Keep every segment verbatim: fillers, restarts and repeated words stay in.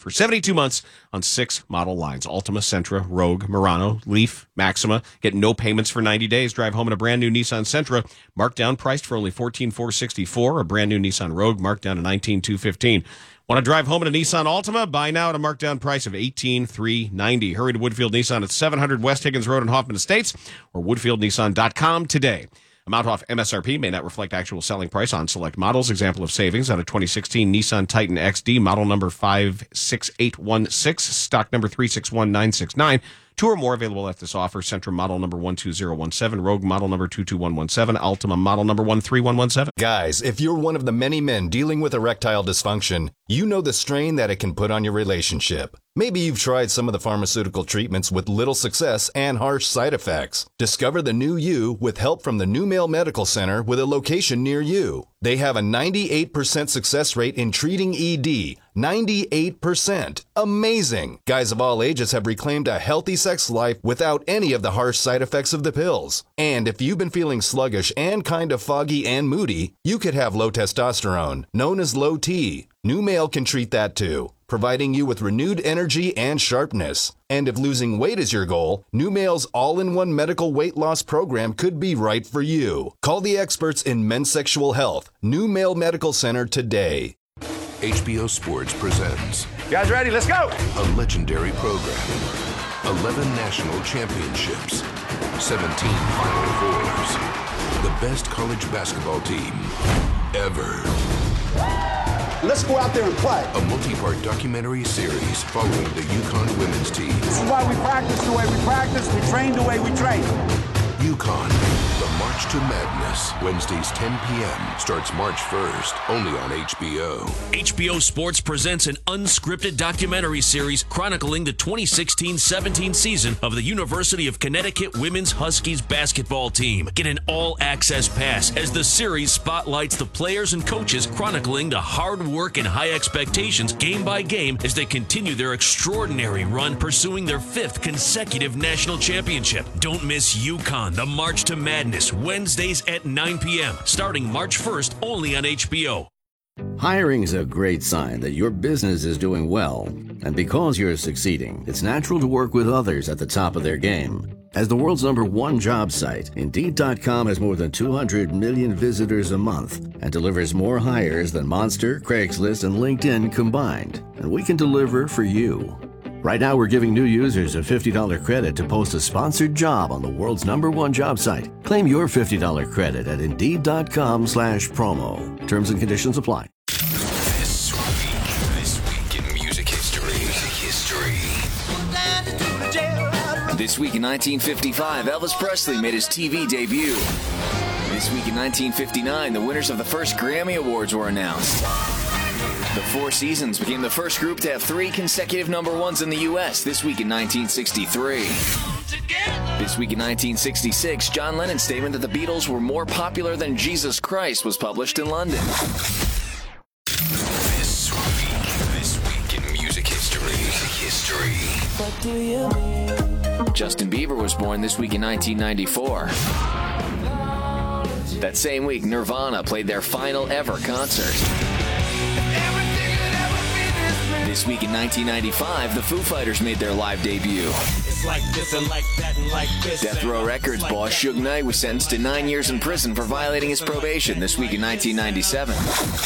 for seventy-two months on six model lines. Altima, Sentra, Rogue, Murano, Leaf, Maxima. Get no payments for ninety days. Drive home in a brand new Nissan Sentra, marked down, priced for only fourteen thousand four hundred sixty-four dollars. A brand new Nissan Rogue, marked down to nineteen thousand two hundred fifteen dollars. Want to drive home in a Nissan Altima? Buy now at a markdown price of eighteen thousand three hundred ninety dollars. Hurry to Woodfield Nissan at seven hundred West Higgins Road in Hoffman Estates or woodfield nissan dot com today. Amount off M S R P may not reflect actual selling price on select models. Example of savings on a twenty sixteen Nissan Titan X D, model number five six eight one six, stock number three six one nine six nine. Two or more available at this offer. Sentra model number one two zero one seven, Rogue model number two two one one seven, Altima model number one three one one seven. Guys, if you're one of the many men dealing with erectile dysfunction, you know the strain that it can put on your relationship. Maybe you've tried some of the pharmaceutical treatments with little success and harsh side effects. Discover the new you with help from the New Male Medical Center with a location near you. They have a ninety-eight percent success rate in treating E D. ninety-eight percent. Amazing. Guys of all ages have reclaimed a healthy sex life without any of the harsh side effects of the pills. And if you've been feeling sluggish and kind of foggy and moody, you could have low testosterone, known as low T. New Male can treat that too, providing you with renewed energy and sharpness. And if losing weight is your goal, New Male's all-in-one medical weight loss program could be right for you. Call the experts in men's sexual health, New Male Medical Center today. H B O Sports presents... You guys ready? Let's go! A legendary program. eleven national championships. seventeen Final Fours. The best college basketball team ever. Let's go out there and play. A multi-part documentary series following the UConn women's team. This is why we practice the way we practice, we train the way we train. UConn, the March to Madness. Wednesdays ten p.m. Starts March first, only on H B O. H B O Sports presents an unscripted documentary series chronicling the twenty sixteen seventeen season of the University of Connecticut Women's Huskies basketball team. Get an all-access pass as the series spotlights the players and coaches chronicling the hard work and high expectations game by game as they continue their extraordinary run pursuing their fifth consecutive national championship. Don't miss UConn, the March to Madness, Wednesdays at nine p.m. starting March first, only on H B O. Hiring is a great sign that your business is doing well. And because you're succeeding, it's natural to work with others at the top of their game. As the world's number one job site, Indeed dot com has more than two hundred million visitors a month and delivers more hires than Monster, Craigslist, and LinkedIn combined. And we can deliver for you. Right now, we're giving new users a fifty dollars credit to post a sponsored job on the world's number one job site. Claim your fifty dollars credit at Indeed dot com slash promo. Terms and conditions apply. This week, this week in music history. Music history. This week in nineteen fifty-five, Elvis Presley made his T V debut. This week in nineteen fifty-nine, the winners of the first Grammy Awards were announced. The Four Seasons became the first group to have three consecutive number ones in the U S this week in nineteen sixty-three. This week in nineteen sixty-six, John Lennon's statement that the Beatles were more popular than Jesus Christ was published in London. This week, this week in music history. Music history. What do you mean? Justin Bieber was born this week in nineteen ninety-four. That same week, Nirvana played their final ever concert. This week in nineteen ninety-five, the Foo Fighters made their live debut. It's like this and like that and like this. Death Row Records boss Suge Knight was sentenced to nine years in prison for violating his probation this week in nineteen ninety-seven.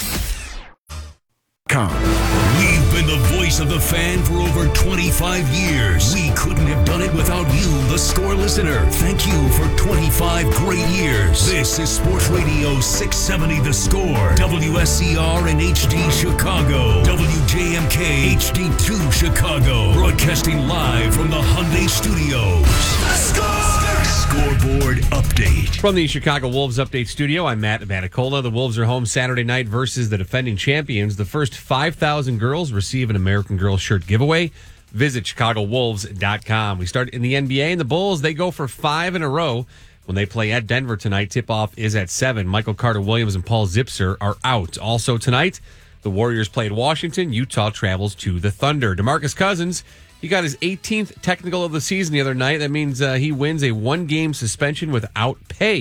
We've been the voice of the fan for over twenty-five years. We couldn't have done it without you, the score listener. Thank you for twenty-five great years. This is Sports Radio six seventy The Score, W S C R and H D Chicago, W J M K H D two Chicago, broadcasting live from the Hyundai Studios. The Score! Scoreboard update. From the Chicago Wolves Update Studio, I'm Matt Vanicola. The Wolves are home Saturday night versus the defending champions. The first five thousand girls receive an American Girl shirt giveaway. Visit chicago wolves dot com. We start in the N B A, and the Bulls, they go for five in a row when they play at Denver tonight. Tip-off is at seven. Michael Carter-Williams and Paul Zipser are out. Also tonight, the Warriors play at Washington. Utah travels to the Thunder. DeMarcus Cousins, he got his eighteenth technical of the season the other night. That means uh, he wins a one-game suspension without pay.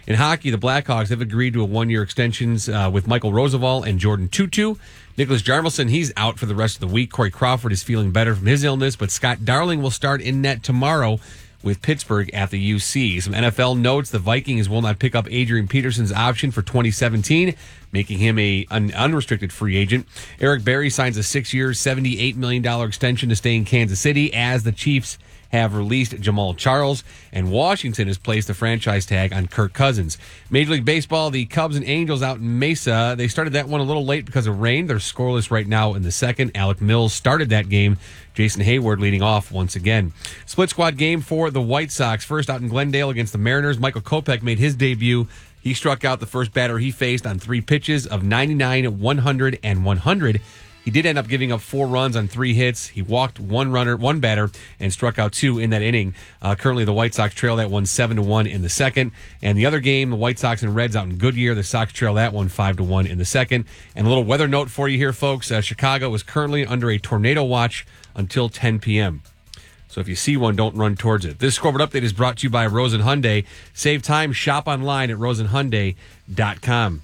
In hockey, the Blackhawks have agreed to a one-year extensions uh, with Michael Roosevelt and Jordan Tutu. Nicholas Jarmelson, he's out for the rest of the week. Corey Crawford is feeling better from his illness, but Scott Darling will start in net tomorrow with Pittsburgh at the U C. Some N F L notes: the Vikings will not pick up Adrian Peterson's option for twenty seventeen, making him a an unrestricted free agent. Eric Berry signs a six-year, seventy-eight million dollars extension to stay in Kansas City as the Chiefs have released Jamal Charles, and Washington has placed a franchise tag on Kirk Cousins. Major League Baseball, the Cubs and Angels out in Mesa. They started that one a little late because of rain. They're scoreless right now in the second. Alec Mills started that game. Jason Hayward leading off once again. Split squad game for the White Sox. First out in Glendale against the Mariners. Michael Kopech made his debut. He struck out the first batter he faced on three pitches of ninety-nine, one hundred, and one hundred. He did end up giving up four runs on three hits. He walked one runner, one batter, and struck out two in that inning. Uh, currently, the White Sox trail that one seven to one in the second. And the other game, the White Sox and Reds out in Goodyear. The Sox trail that one five to one in the second. And a little weather note for you here, folks. Uh, Chicago is currently under a tornado watch until ten p.m. So if you see one, don't run towards it. This scoreboard update is brought to you by Rosen Hyundai. Save time, shop online at rosen hyundai dot com.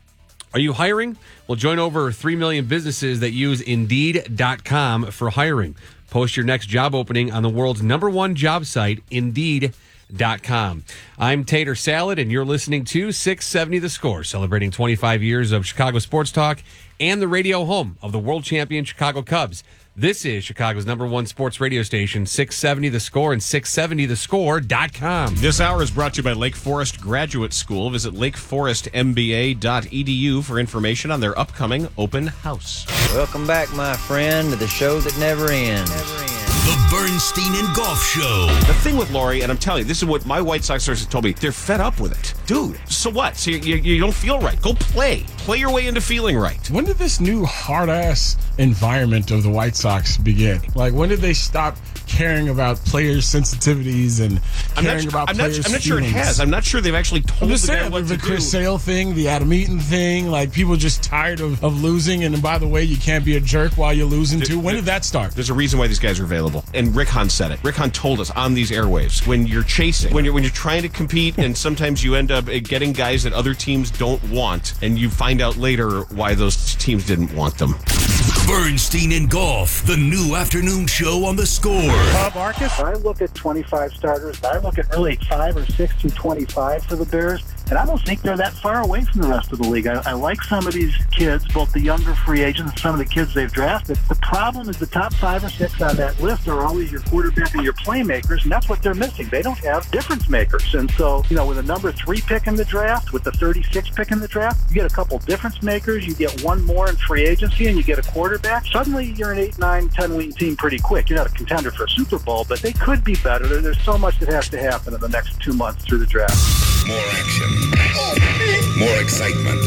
Are you hiring? Well, join over three million businesses that use Indeed dot com for hiring. Post your next job opening on the world's number one job site, Indeed dot com. I'm Tater Salad, and you're listening to six seventy The Score, celebrating twenty-five years of Chicago sports talk and the radio home of the world champion Chicago Cubs. This is Chicago's number one sports radio station, six seventy The Score and six seventy the score dot com. This hour is brought to you by Lake Forest Graduate School. Visit lake forest m b a dot e d u for information on their upcoming open house. Welcome back, my friend, to the show that never ends. Never ends. The Bernstein and Golf Show. The thing with Lori, and I'm telling you, this is what my White Sox sources told me, they're fed up with it. Dude, so what? So you, you, you don't feel right. Go play. Play your way into feeling right. When did this new hard-ass environment of the White Sox begin? Like, when did they stop caring about players' sensitivities and I'm caring not, about I'm players' not, I'm not sure it feelings? has. I'm not sure they've actually told I'm just the guy saying, what the to Chris do. Sale thing, the Adam Eaton thing, like, people just tired of, of losing, and by the way, you can't be a jerk while you're losing, too. When did that start? There's a reason why these guys are available. And Rick Hahn said it. Rick Hahn told us on these airwaves, when you're chasing, when you're when you're trying to compete, and sometimes you end up getting guys that other teams don't want, and you find out later why those teams didn't want them. Bernstein and Golf, the new afternoon show on The Score. Bob Arcus, I look at twenty-five starters. I look at really five or six through twenty-five for the Bears, and I don't think they're that far away from the rest of the league. I, I like some of these kids, both the younger free agents and some of the kids they've drafted. The problem is the top five or six on that list are always your quarterback and your playmakers, and that's what they're missing. They don't have difference makers. And so, you know, with a number three pick in the draft, with the thirty-six pick in the draft, you get a couple difference makers, you get one more in free agency, and you get a quarterback. Suddenly, you're an eight, nine, ten-win team pretty quick. You're not a contender for a Super Bowl, but they could be better. There's so much that has to happen in the next two months through the draft. More action. More excitement.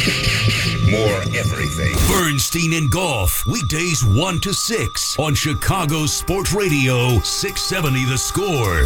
More everything. Bernstein and Golf, weekdays one to six on Chicago Sports Radio, six seventy The Score.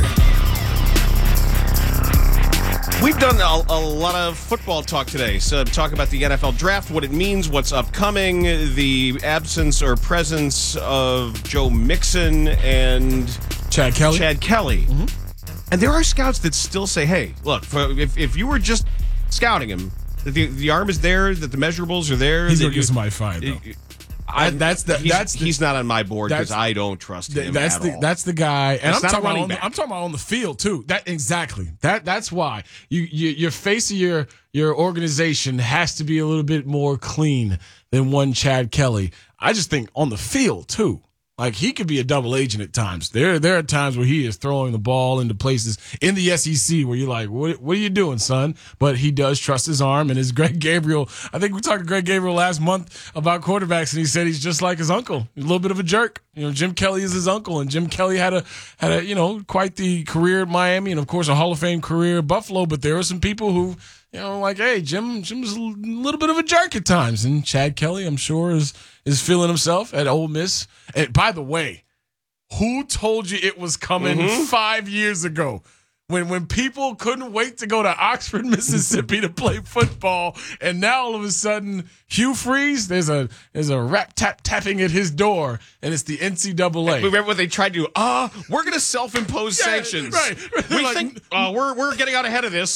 We've done a, a lot of football talk today. So talk about the N F L draft, what it means, what's upcoming, the absence or presence of Joe Mixon and Chad Kelly. Chad Kelly. Mm-hmm. And there are scouts that still say, hey, look, for, if, if you were just scouting him, that the, the arm is there, that the measurables are there. He's that going to get somebody fired, though. I, that's the, he's, that's the, he's not on my board because I don't trust him that's at the, all. That's the guy, and that's I'm not talking, about on, back. I'm talking about on the field too. That exactly. That that's why you, you your face of your your organization has to be a little bit more clean than one Chad Kelly. I just think on the field too. Like, he could be a double agent at times. There there are times where he is throwing the ball into places in the S E C where you're like, what, what are you doing, son? But he does trust his arm, and his Greg Gabriel. I think we talked to Greg Gabriel last month about quarterbacks, and he said he's just like his uncle. A little bit of a jerk. You know, Jim Kelly is his uncle, and Jim Kelly had a, had a you know, quite the career at Miami, and, of course, a Hall of Fame career at Buffalo. But there are some people who, you know, like, hey, Jim Jim's a little bit of a jerk at times. And Chad Kelly, I'm sure, is is feeling himself at Ole Miss. And by the way, who told you it was coming mm-hmm. five years ago? When when people couldn't wait to go to Oxford, Mississippi to play football, and now all of a sudden, Hugh Freeze, there's a there's a rap tap tapping at his door, and it's the N C double A. Remember what they tried to do? Ah, uh, we're going to self-impose yeah, sanctions. Right. We like, think uh, we're we're getting out ahead of this.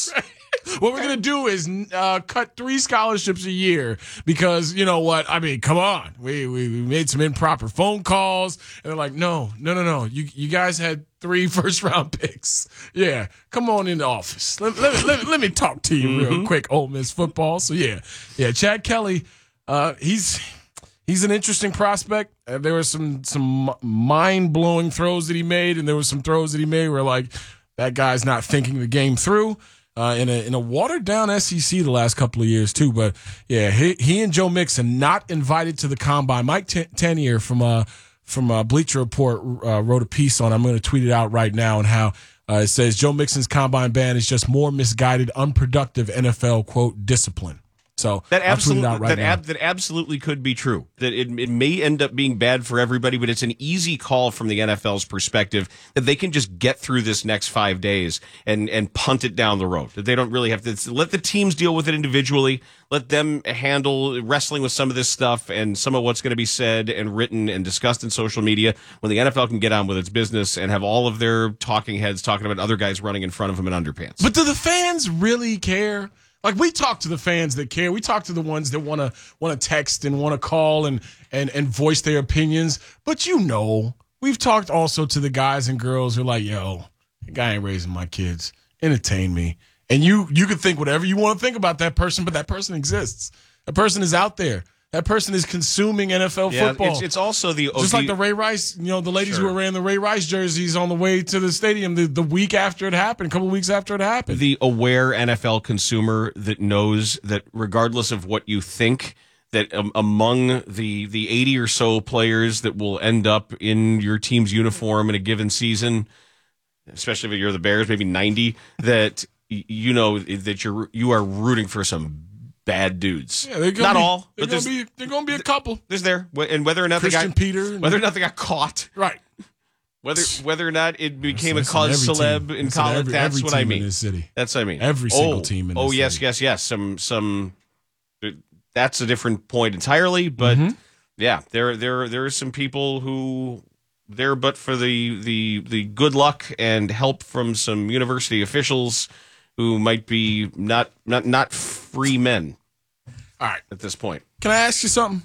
What we're going to do is uh, cut three scholarships a year because, you know what? I mean, come on. We, we we made some improper phone calls. And they're like, no, no, no, no. You you guys had three first-round picks. Yeah, come on in the office. Let, let, let, let me talk to you Mm-hmm. real quick, Ole Miss football. So, yeah, yeah, Chad Kelly, uh, he's he's an interesting prospect. Uh, there were some, some mind-blowing throws that he made, and there were some throws that he made where, like, that guy's not thinking the game through. Uh, in a in a watered down S E C the last couple of years too, but yeah, he he and Joe Mixon not invited to the combine. Mike T- Tanier from uh from uh, Bleacher Report uh, wrote a piece on. I'm going to tweet it out right now, and how uh, it says Joe Mixon's combine ban is just more misguided, unproductive N F L quote discipline. So that absolutely right that, now. ab- that absolutely could be true. That it, it may end up being bad for everybody, but it's an easy call from the N F L's perspective that they can just get through this next five days and and punt it down the road. That they don't really have to let the teams deal with it individually. Let them handle wrestling with some of this stuff and some of what's going to be said and written and discussed in social media. When the N F L can get on with its business and have all of their talking heads talking about other guys running in front of them in underpants. But do the fans really care? Like, we talk to the fans that care. We talk to the ones that want to want to text and want to call and, and and voice their opinions. But you know, we've talked also to the guys and girls who are like, yo, the guy ain't raising my kids. Entertain me. And you you can think whatever you want to think about that person, but that person exists. That person is out there. That person is consuming N F L yeah, football. It's, it's also the just the, like the Ray Rice, you know, the ladies Sure. who were wearing the Ray Rice jerseys on the way to the stadium the, the week after it happened, a couple of weeks after it happened. the aware N F L consumer that knows that regardless of what you think, that um, among the the eighty or so players that will end up in your team's uniform in a given season, especially if you're the Bears, maybe ninety, that y- you know that you're you are rooting for some bad dudes. Yeah, they're gonna not be, all, They're but gonna there's, be. They're gonna be a couple. there's there, and whether or not Christian they got Peter, and, whether or not they got caught, right? whether whether or not it became That's a cause in every celeb team. in That's in college. every- That's every what I team mean. in this city. That's what I mean. Every single oh, team in oh this yes, city. yes, yes. Some some. That's a different point entirely, but Mhm. yeah, there there there are some people who there, but for the the the good luck and help from some university officials who might be not not not free men. All right, at this point, can I ask you something?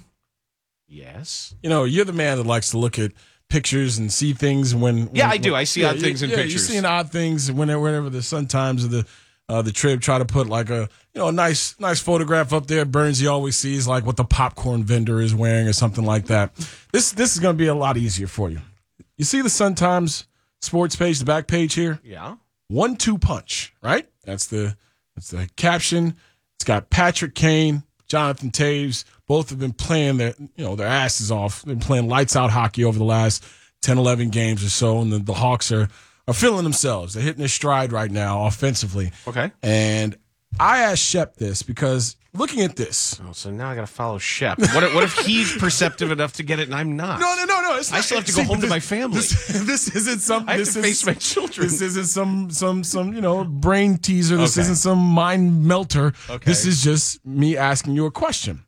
Yes. You know, you're the man that likes to look at pictures and see things when. Yeah, when, I do. I see odd you- things in yeah, pictures. You're seeing odd things whenever, whenever the Sun Times or the uh, the Trib try to put like a you know a nice nice photograph up there. Burnsy always sees like what the popcorn vendor is wearing or something like that. This this is going to be a lot easier for you. You see the Sun Times sports page, the back page here. Yeah. One two punch, right? That's the that's the caption. It's got Patrick Kane, Jonathan Taves. Both have been playing their you know their asses off. They've been playing lights out hockey over the last ten, eleven games or so, and the, the Hawks are are feeling themselves. They're hitting their stride right now offensively. Okay. And I asked Shep this because looking at this. Oh, so now I got to follow Shep. What if, what if he's perceptive enough to get it and I'm not? No, no, no, no. It's I not, still have to see, go home this, to my family. This, this isn't some. I have this to is, face my children. This isn't some some some you know brain teaser. This Okay. isn't some mind melter. Okay. This is just me asking you a question.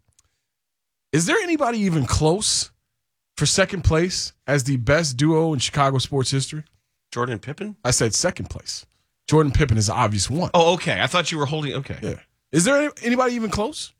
Is there anybody even close for second place as the best duo in Chicago sports history? Jordan Pippen? I said second place. Jordan Pippen is the obvious one. Oh, okay. I thought you were holding. Okay. Yeah. Is there any- anybody even close?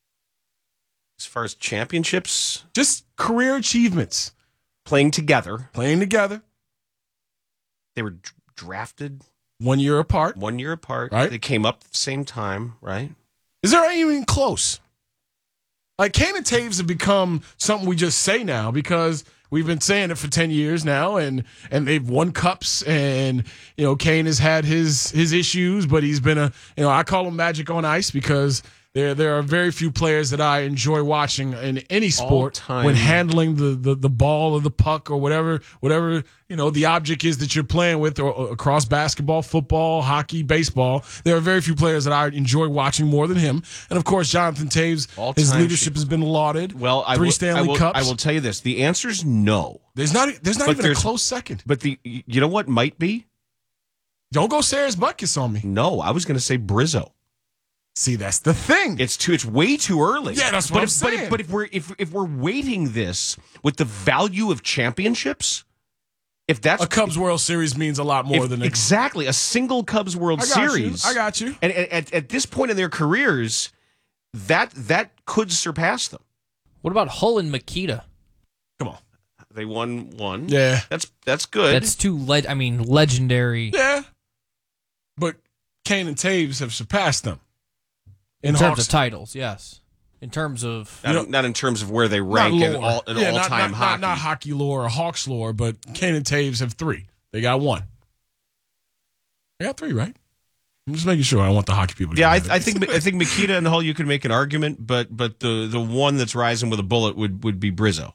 As far as championships, Just career achievements. playing together, Playing together, they were d- drafted one year apart. one year apart. Right. They came up at the same time, right? Is there anyone close? Like, Kane and Taves have become something we just say now because we've been saying it for ten years now, and and they've won cups, and, you know, Kane has had his his issues, but he's been a, you know, I call him Magic on Ice because there there are very few players that I enjoy watching in any sport All-time. when handling the, the, the ball or the puck or whatever, whatever, you know, the object is that you're playing with, or, or across basketball, football, hockey, baseball. There are very few players that I enjoy watching more than him. And of course, Jonathan Taves, All-time his leadership has been lauded. Well, I Three will, Stanley I will, Cups. I will tell you this: the answer's no. There's not there's not But even a there's- close second. But the you know what might be? Don't go Sarah's Butkus on me. No, I was going to say Brizzo. See, that's the thing. It's too. It's way too early. Yeah, that's what but I'm if, but saying. if, but if we're if if we're weighting this with the value of championships, if that's a Cubs World Series means a lot more if, than a, exactly a single Cubs World I got Series. You. I got you. And at, at this point in their careers, that that could surpass them. What about Hull and Makita? Come on, they won one. Yeah, that's that's good. That's two. Le- I mean, legendary. Yeah, but Kane and Taves have surpassed them in, in terms Hawks. of titles. Yes. In terms of not, you know, not in terms of where they rank in all in yeah, all not, time not, hockey. Not, not hockey lore or Hawks lore, but Kane and Taves have three. They got one. They got three, right? I'm just making sure. I want the hockey people to Yeah, I, I think I think Makita and Hull you can make an argument, but but the the one that's rising with a bullet would, would be Brizzo.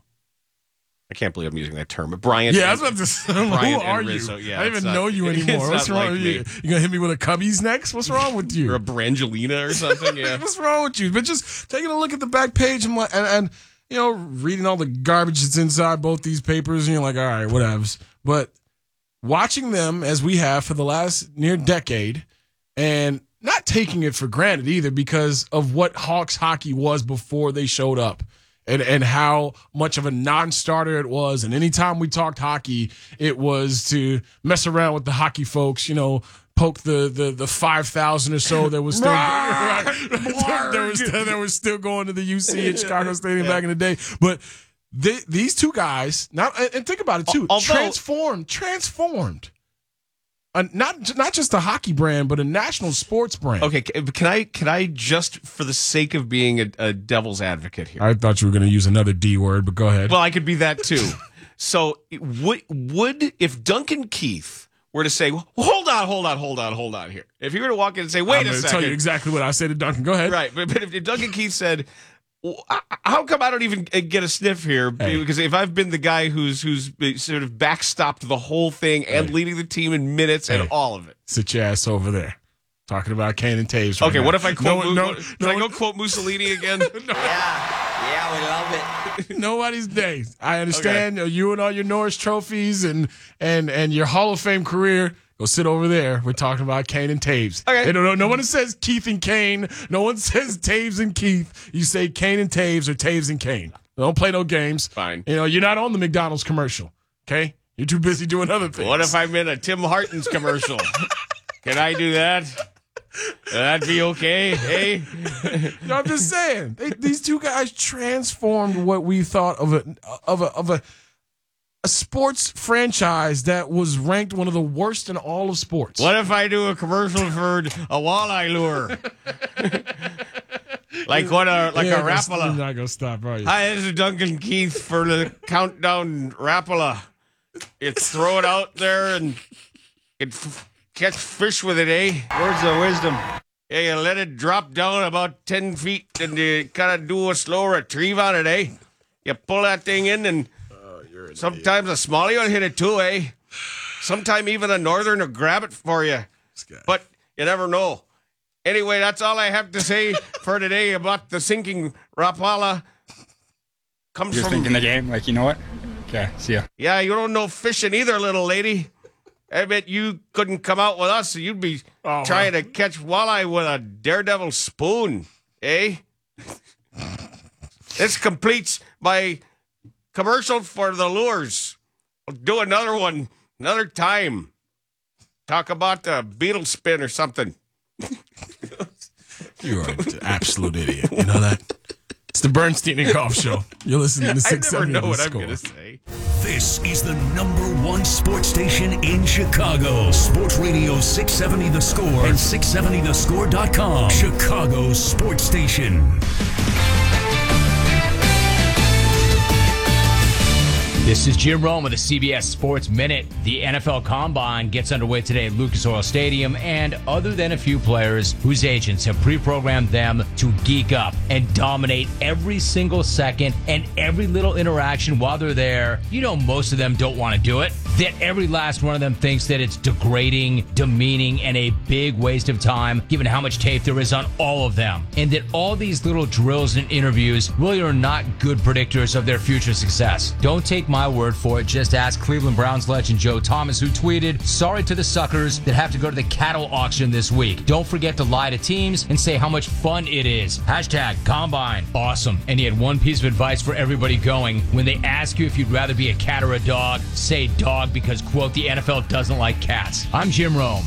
I can't believe I'm using that term, but Brian. Yeah, I was about to say, who are you? Rizzo, yeah, I don't even not, know you anymore. What's wrong like with me. you? You gonna hit me with a Cubbies next? What's wrong with you? Or a Brangelina or something? Yeah. What's wrong with you? But just taking a look at the back page and, and, and you know reading all the garbage that's inside both these papers, and you're like, all right, whatevs. But watching them as we have for the last near decade, and not taking it for granted either because of what Hawks hockey was before they showed up. And and how much of a non-starter it was. And anytime we talked hockey, it was to mess around with the hockey folks, you know, poke the the, the five thousand or so that was still right, that, was, that was still going to the U C at Chicago Stadium yeah. back in the day. But they, these two guys, now, and think about it too, Although, transformed, transformed. Uh, not not just a hockey brand, but a national sports brand. Okay, can I can I just for the sake of being a, a devil's advocate here? I thought you were going to use another D word, but go ahead. Well, I could be that too. So would would if Duncan Keith were to say, well, hold on, hold on, hold on, hold on here. If you were to walk in and say, wait I'm a gonna second, tell you exactly what I said to Duncan. Go ahead. Right, but, but if Duncan Keith said, well, how come I don't even get a sniff here? Hey. Because if I've been the guy who's who's sort of backstopped the whole thing and hey. leading the team in minutes hey. and all of it. Sit your ass over there. Talking about Kane and Taves. Right okay, now. what if I quote? No, no, can no, I go quote Mussolini again? no. Yeah, yeah, we love it. Nobody's day. I understand okay. you and all your Norris trophies and and and your Hall of Fame career. Go sit over there. We're talking about Kane and Taves. Okay. No, no, no one says Keith and Kane. No one says Taves and Keith. You say Kane and Taves or Taves and Kane. Don't play no games. Fine. You know, you're not on the McDonald's commercial. Okay? You're too busy doing other things. What if I'm in a Tim Hortons commercial? Can I do that? That'd be okay, hey? No, I'm just saying. They, these two guys transformed what we thought of a of a of a a sports franchise that was ranked one of the worst in all of sports. What if I do a commercial for a walleye lure? like what a like yeah, a Rapala. You're not gonna stop, are you? Hi, this is Duncan Keith for the countdown Rapala. You throw it out there and it f- catch fish with it, eh? Words of wisdom. Yeah, you let it drop down about ten feet and you kind of do a slow retrieve on it, eh? You pull that thing in and sometimes a smallie will hit it too, eh? Sometime even a northern will grab it for you. But you never know. Anyway, that's all I have to say for today about the sinking Rapala. Comes You're from thinking the game, like, you know what? Okay, see ya. Yeah, you don't know fishing either, little lady. I bet you couldn't come out with us, so you'd be oh, trying man. to catch walleye with a daredevil spoon, eh? This completes my commercial for the lures. We'll do another one another time. Talk about the beetle spin or something. You are an absolute idiot. You know that? It's the Bernstein and Golf Show. You're listening to six seventy. I never know what score. I'm going to say. This is the number one sports station in Chicago. Sports Radio six seventy The Score and six seventy the score dot com. Chicago's sports station. This is Jim Rome with the C B S Sports Minute. The N F L Combine gets underway today at Lucas Oil Stadium, and other than a few players whose agents have pre-programmed them to geek up and dominate every single second and every little interaction while they're there, you know most of them don't want to do it. That every last one of them thinks that it's degrading, demeaning, and a big waste of time, given how much tape there is on all of them. And that all these little drills and interviews really are not good predictors of their future success. Don't take my word for it. Just ask Cleveland Browns legend Joe Thomas, who tweeted, "Sorry to the suckers that have to go to the cattle auction this week. Don't forget to lie to teams and say how much fun it is. Hashtag Combine. Awesome." And he had one piece of advice for everybody going. When they ask you if you'd rather be a cat or a dog, say dog dog because, quote, the N F L doesn't like cats. I'm Jim Rome.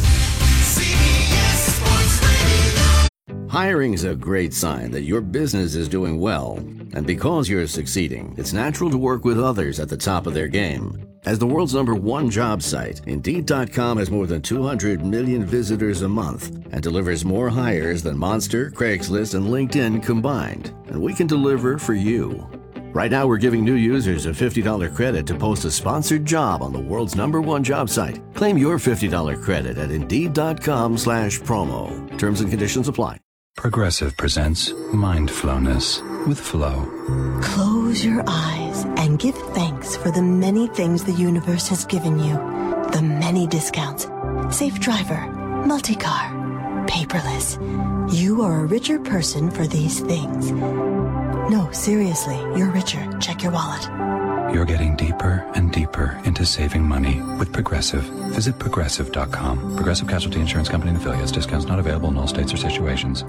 Hiring is a great sign that your business is doing well. And because you're succeeding, it's natural to work with others at the top of their game. As the world's number one job site, Indeed dot com has more than two hundred million visitors a month and delivers more hires than Monster, Craigslist, and LinkedIn combined. And we can deliver for you. Right now, we're giving new users a fifty dollars credit to post a sponsored job on the world's number one job site. Claim your fifty dollars credit at Indeed dot com slash promo. Terms and conditions apply. Progressive presents Mindfulness with Flow. Close your eyes and give thanks for the many things the universe has given you. The many discounts. Safe driver, multi-car, paperless. You are a richer person for these things. No, seriously, you're richer. Check your wallet. You're getting deeper and deeper into saving money with Progressive. Visit Progressive dot com. Progressive Casualty Insurance Company and affiliates. Discounts not available in all states or situations.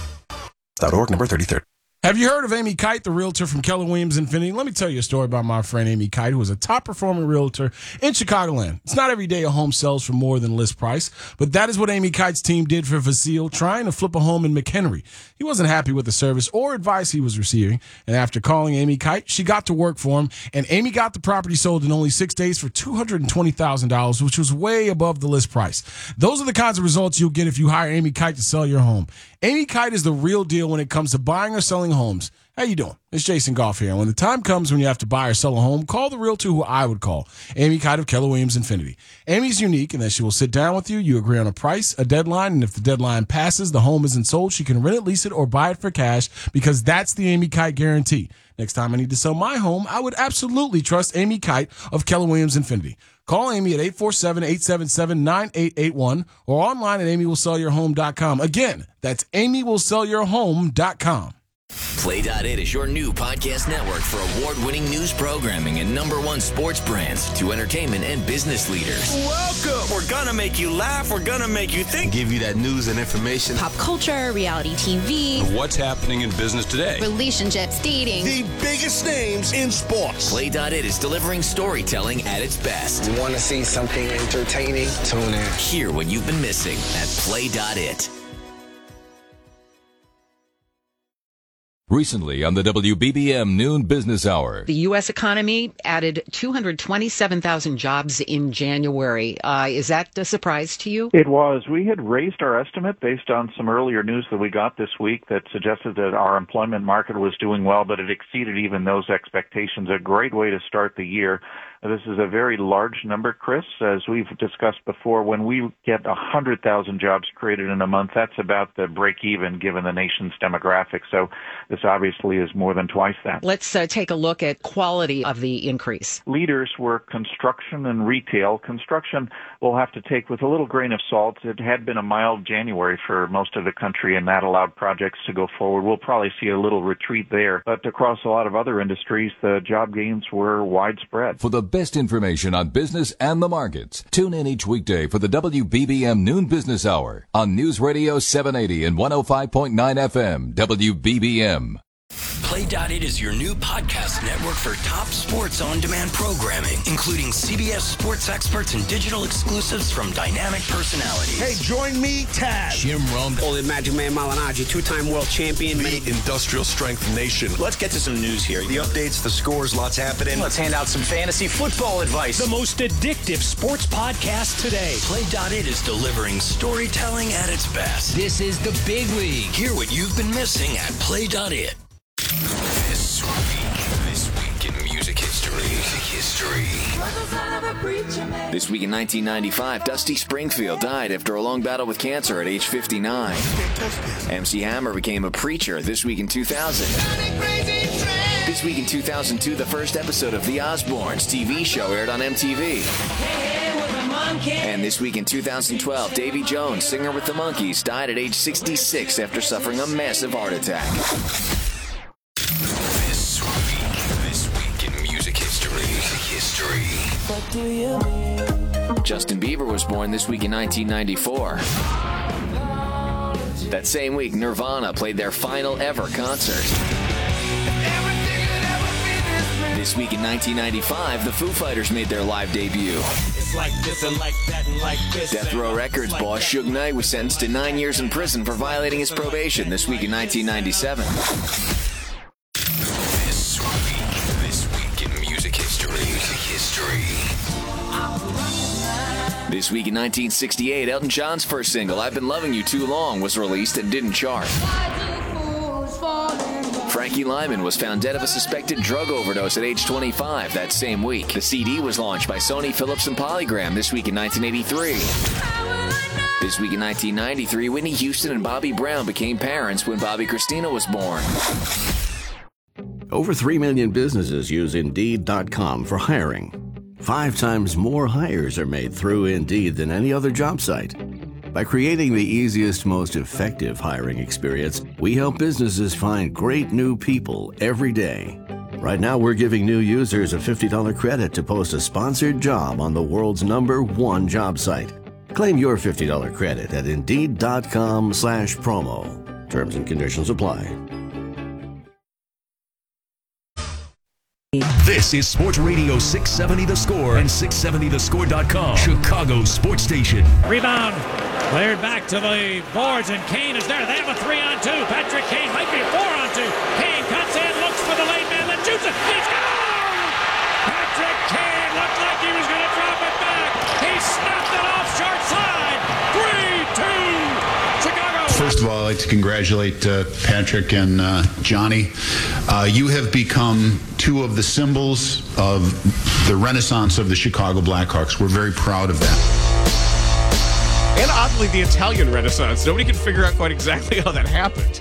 .org, number thirty-third. Have you heard of Amy Kite, the realtor from Keller Williams Infinity? Let me tell you a story about my friend Amy Kite, who is a top-performing realtor in Chicagoland. It's not every day a home sells for more than list price, but that is what Amy Kite's team did for Vasile, trying to flip a home in McHenry. He wasn't happy with the service or advice he was receiving, and after calling Amy Kite, she got to work for him, and Amy got the property sold in only six days for two hundred twenty thousand dollars, which was way above the list price. Those are the kinds of results you'll get if you hire Amy Kite to sell your home. Amy Kite is the real deal when it comes to buying or selling homes. How you doing? It's Jason Goff here. And when the time comes when you have to buy or sell a home, call the realtor who I would call, Amy Kite of Keller Williams Infinity. Amy's unique in that she will sit down with you, you agree on a price, a deadline, and if the deadline passes, the home isn't sold, she can rent it, lease it, or buy it for cash because that's the Amy Kite guarantee. Next time I need to sell my home, I would absolutely trust Amy Kite of Keller Williams Infinity. Call Amy at eight four seven, eight seven seven, nine eight eight one or online at amy will sell your home dot com. Again, that's amy will sell your home dot com. Play dot it is your new podcast network for award-winning news programming and number one sports brands to entertainment and business leaders. Welcome! We're gonna make you laugh. We're gonna make you think. Give you that news and information. Pop culture, reality T V. What's happening in business today? Relationships, dating. The biggest names in sports. Play dot it is delivering storytelling at its best. You want to see something entertaining? Tune in. Hear what you've been missing at Play dot it. Recently on the W B B M Noon Business Hour. The U S economy added two hundred twenty-seven thousand jobs in January. Uh, is that a surprise to you? It was. We had raised our estimate based on some earlier news that we got this week that suggested that our employment market was doing well, but it exceeded even those expectations. A great way to start the year. This is a very large number, Chris. As we've discussed before, when we get one hundred thousand jobs created in a month, that's about the break-even given the nation's demographics. So this obviously is more than twice that. Let's uh, take a look at quality of the increase. Leaders were construction and retail. Construction we'll have to take with a little grain of salt. It had been a mild January for most of the country, and that allowed projects to go forward. We'll probably see a little retreat there. But across a lot of other industries, the job gains were widespread. For the best information on business and the markets, tune in each weekday for the W B B M Noon Business Hour on News Radio seven eighty and one oh five point nine F M, W B B M. Play dot it is your new podcast network for top sports on-demand programming, including C B S sports experts and digital exclusives from dynamic personalities. Hey, join me, Taz. Jim Rome. Old Magic Man Malinaji, two-time world champion. The industrial strength nation. Let's get to some news here. The updates, the scores, lots happening. Let's hand out some fantasy football advice. The most addictive sports podcast today. Play dot it is delivering storytelling at its best. This is the big league. Hear what you've been missing at Play dot it. This week, this week in music history. Music history. This week in nineteen ninety-five, Dusty Springfield died after a long battle with cancer at age fifty-nine. M C Hammer became a preacher this week in two thousand. This week in two thousand two, the first episode of The Osbournes T V show aired on M T V. And this week in two thousand twelve, Davy Jones, singer with the Monkees, died at age sixty-six after suffering a massive heart attack. This week, this week in music history. Music history. What do you mean? Justin Bieber was born this week in nineteen ninety-four. That same week, Nirvana played their final ever concert. This week in nineteen ninety-five, the Foo Fighters made their live debut. It's like this and like that and like this. Death Row Records boss Suge Knight was sentenced to nine years in prison for violating his probation this week in nineteen ninety-seven. This week, this week in music history. Music history. This week in nineteen sixty-eight, Elton John's first single, I've Been Loving You Too Long, was released and didn't chart. Frankie Lyman was found dead of a suspected drug overdose at age twenty-five that same week. The C D was launched by Sony, Philips, and Polygram this week in nineteen eighty-three. This week in nineteen ninety-three, Whitney Houston and Bobby Brown became parents when Bobby Christina was born. Over three million businesses use Indeed dot com for hiring. Five times more hires are made through Indeed than any other job site. By creating the easiest, most effective hiring experience, we help businesses find great new people every day. Right now, we're giving new users a fifty dollars credit to post a sponsored job on the world's number one job site. Claim your fifty dollars credit at Indeed dot com slash promo. Terms and conditions apply. This is Sports Radio six seventy The Score and six seventy the score dot com, Chicago sports station. Rebound cleared back to the boards, and Kane is there. They have a three on two. Patrick Kane might be a four on two. Kane cuts in, looks for the lane man, then shoots it. He's gone! Patrick Kane looked like he was going to drop it back. He snapped it off short side. three two, Chicago. First of all, I'd like to congratulate uh, Patrick and uh, Johnny. Uh, you have become two of the symbols of the renaissance of the Chicago Blackhawks. We're very proud of that. And oddly, the Italian Renaissance. Nobody can figure out quite exactly how that happened.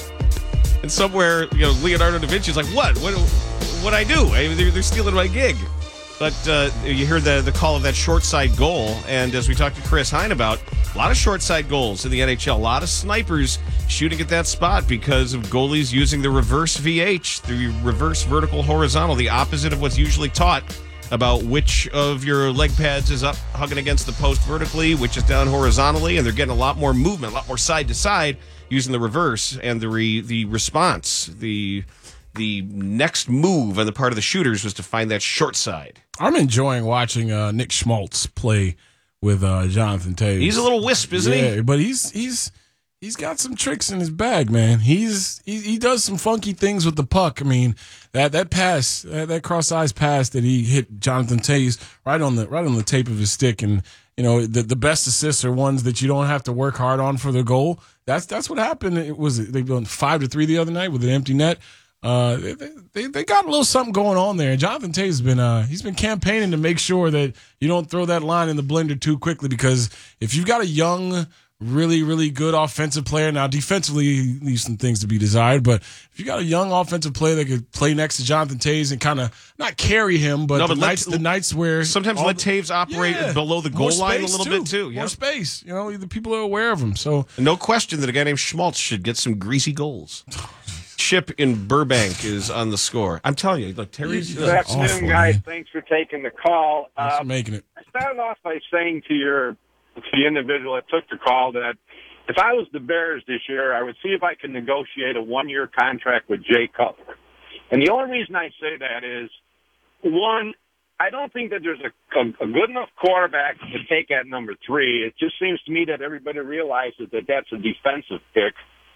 And somewhere, you know, Leonardo da Vinci's like, what? What what I do? I, they're, they're stealing my gig. But uh, you hear the, the call of that short side goal. And as we talked to Chris Hine about, a lot of short side goals in the N H L. A lot of snipers shooting at that spot because of goalies using the reverse V H, the reverse vertical horizontal, the opposite of what's usually taught about which of your leg pads is up hugging against the post vertically, which is down horizontally, and they're getting a lot more movement, a lot more side to side using the reverse, and the re, the response, the the next move on the part of the shooters was to find that short side. I'm enjoying watching uh, Nick Schmaltz play with uh, Jonathan Toews. He's a little wisp, isn't yeah, he? But he's he's he's got some tricks in his bag, man. He's he, he does some funky things with the puck. I mean, that that pass, that, that cross eyes pass that he hit Jonathan Toews right on the right on the tape of his stick, and you know the the best assists are ones that you don't have to work hard on for the goal. That's that's what happened. It was they won five to three the other night with an empty net. Uh, they, they they got a little something going on there. Jonathan Toews has been uh he's been campaigning to make sure that you don't throw that line in the blender too quickly, because if you've got a young, really really good offensive player, now defensively he leaves some things to be desired, but if you got a young offensive player that could play next to Jonathan Toews and kind of not carry him, but, no, the but let, nights the nights where sometimes let Toews operate yeah, below the goal line a little too. bit too. Yeah. More space, you know, the people are aware of him. So no question that a guy named Schmaltz should get some greasy goals. Chip in Burbank is on the score. I'm telling you, look, Terry's Good afternoon, awful, guys. man. Thanks for taking the call. Thanks Uh, for making it. I started off by saying to your to the individual that took the call that if I was the Bears this year, I would see if I could negotiate a one-year contract with Jay Cutler. And the only reason I say that is, one, I don't think that there's a, a, a good enough quarterback to take at number three. It just seems to me that everybody realizes that that's a defensive pick.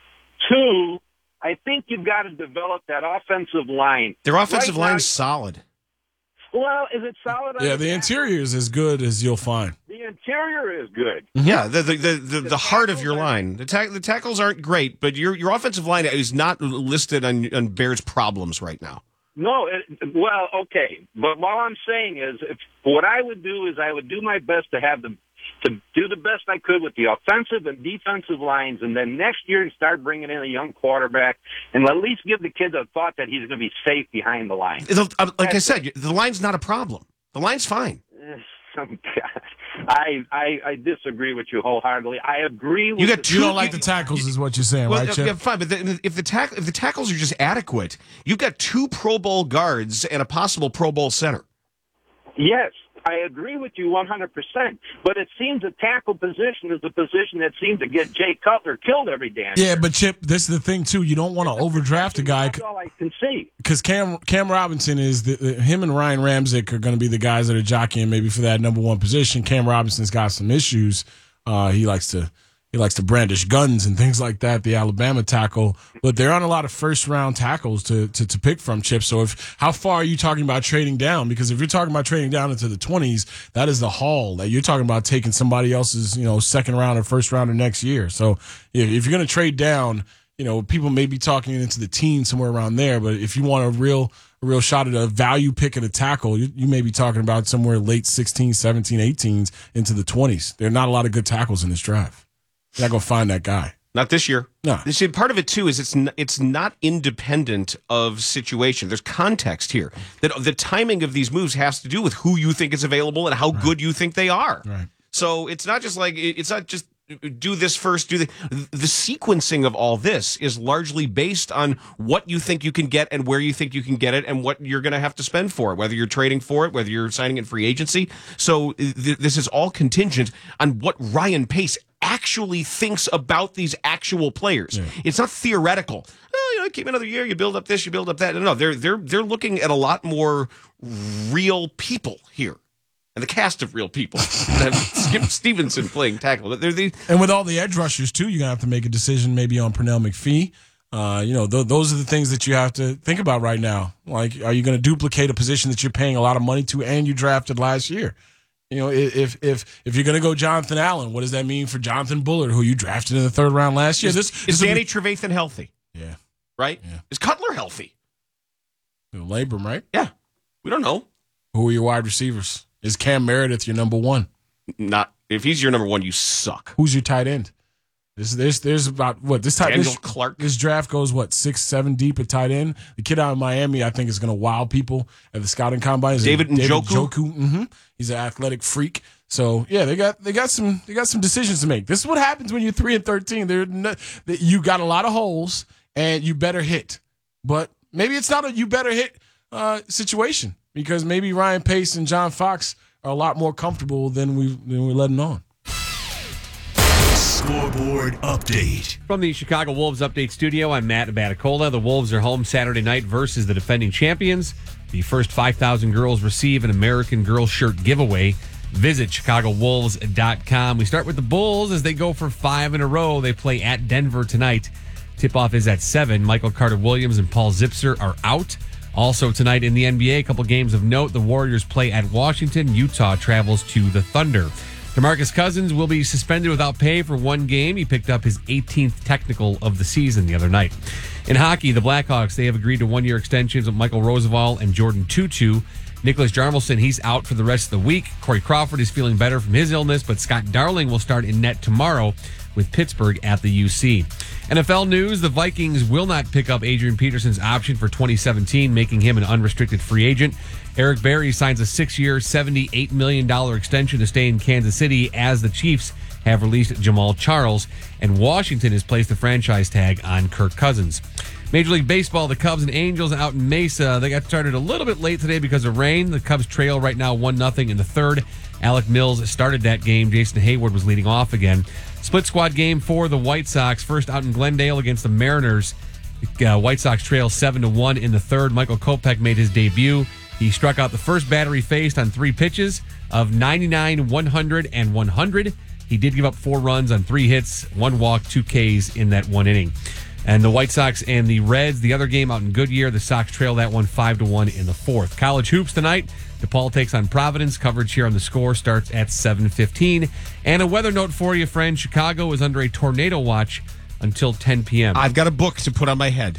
Two, I think you've got to develop that offensive line. Their offensive right line's now, solid. Well, is it solid? Yeah, the interior is as good as you'll find. The interior is good. Yeah, the the the, the, the heart of your line. The ta- the tackles aren't great, but your your offensive line is not listed on on Bears' problems right now. No, it, well, okay, but what I'm saying is, if what I would do is I would do my best to have them to do the best I could with the offensive and defensive lines, and then next year start bringing in a young quarterback and at least give the kid a thought that he's going to be safe behind the line. The, like I said, the line's not a problem. The line's fine. I, I I disagree with you wholeheartedly. I agree with You got the, You don't like the tackles, is what you're saying, Well, right, Chip? yeah, fine, but the, if the tack, if the tackles are just adequate, you've got two Pro Bowl guards and a possible Pro Bowl center. Yes, I agree with you one hundred percent. But it seems the tackle position is the position that seems to get Jay Cutler killed every damn Yeah, year. but Chip, this is the thing too. You don't want to overdraft a guy. That's all I can see. Because Cam Cam Robinson is the, the him and Ryan Ramczyk are going to be the guys that are jockeying maybe for that number one position. Cam Robinson's got some issues. Uh, he likes to he likes to brandish guns and things like that. The Alabama tackle, but there aren't a lot of first round tackles to, to to pick from, Chip. So if how far are you talking about trading down? Because if you're talking about trading down into the twenties, that is the haul. That you're talking about taking somebody else's you know second round or first rounder next year. So if, if you're going to trade down, you know people may be talking into the teens somewhere around there. But if you want a real a real shot at a value pick at a tackle, you, you may be talking about somewhere late sixteen, seventeen, eighteens into the twenties. There are not a lot of good tackles in this draft. You're not going to find that guy. Not this year. No. You see, part of it, too, is it's n- it's not independent of situation. There's context here. That the timing of these moves has to do with who you think is available and how right. good you think they are. Right. So it's not just like, it's not just do this first, do the, the sequencing of all this is largely based on what you think you can get and where you think you can get it and what you're going to have to spend for it, whether you're trading for it, whether you're signing in free agency. So th- this is all contingent on what Ryan Pace actually thinks about these actual players. Yeah. It's not theoretical. Oh, you know, keep another year, you build up this, you build up that. No, they're they're they're looking at a lot more real people here. And the cast of real people. Skip Stevenson playing tackle. They're the- and with all the edge rushers, too, you're going to have to make a decision maybe on Pernell McPhee. Uh, you know, th- those are the things that you have to think about right now. Like, are you going to duplicate a position that you're paying a lot of money to and you drafted last year? You know, if if if you're going to go Jonathan Allen, what does that mean for Jonathan Bullard, who you drafted in the third round last year? Is, this is this Danny be- Trevathan healthy? Yeah. Right? Yeah. Is Cutler healthy? Labrum, right? Yeah. We don't know. Who are your wide receivers? Is Cam Meredith your number one? Not if he's your number one, you suck. Who's your tight end? This there's there's about what this time Daniel this, Clark. This draft goes what six seven deep at tight end. The kid out of Miami, I think, is going to wow people at the scouting combine. Is David Njoku. Njoku. Mm-hmm. He's an athletic freak. So yeah, they got they got some they got some decisions to make. This is what happens when you're three and thirteen. They're not, you got a lot of holes and you better hit. But maybe it's not a you better hit uh, situation. Because maybe Ryan Pace and John Fox are a lot more comfortable than we than we're letting on. Scoreboard update. From the Chicago Wolves Update Studio, I'm Matt Abaticola. The Wolves are home Saturday night versus the defending champions. The first five thousand girls receive an American Girl shirt giveaway. Visit Chicago Wolves dot com. We start with the Bulls as they go for five in a row. They play at Denver tonight. Tip-off is at seven. Michael Carter-Williams and Paul Zipser are out. Also tonight in the N B A, a couple games of note. The Warriors play at Washington. Utah travels to the Thunder. DeMarcus Cousins will be suspended without pay for one game. He picked up his eighteenth technical of the season the other night. In hockey, the Blackhawks, they have agreed to one-year extensions with Michael Roosevelt and Jordan Tutu. Nicholas Jarmelson, he's out for the rest of the week. Corey Crawford is feeling better from his illness, but Scott Darling will start in net tomorrow with Pittsburgh at the U C. N F L news, the Vikings will not pick up Adrian Peterson's option for twenty seventeen, making him an unrestricted free agent. Eric Berry signs a six-year, seventy-eight million dollars extension to stay in Kansas City as the Chiefs have released Jamal Charles, and Washington has placed the franchise tag on Kirk Cousins. Major League Baseball, the Cubs and Angels out in Mesa. They got started a little bit late today because of rain. The Cubs trail right now one nothing in the third. Alec Mills started that game. Jason Hayward was leading off again. Split squad game for the White Sox. First out in Glendale against the Mariners. Uh, White Sox trail seven to one in the third. Michael Kopech made his debut. He struck out the first batter he faced on three pitches of ninety-nine, one hundred, and one hundred. He did give up four runs on three hits, one walk, two Ks in that one inning. And the White Sox and the Reds, the other game out in Goodyear, the Sox trail that one five to one in the fourth. College hoops tonight. DePaul takes on Providence. Coverage here on the Score starts at seven fifteen. And a weather note for you, friend. Chicago is under a tornado watch until ten p.m. I've got a book to put on my head.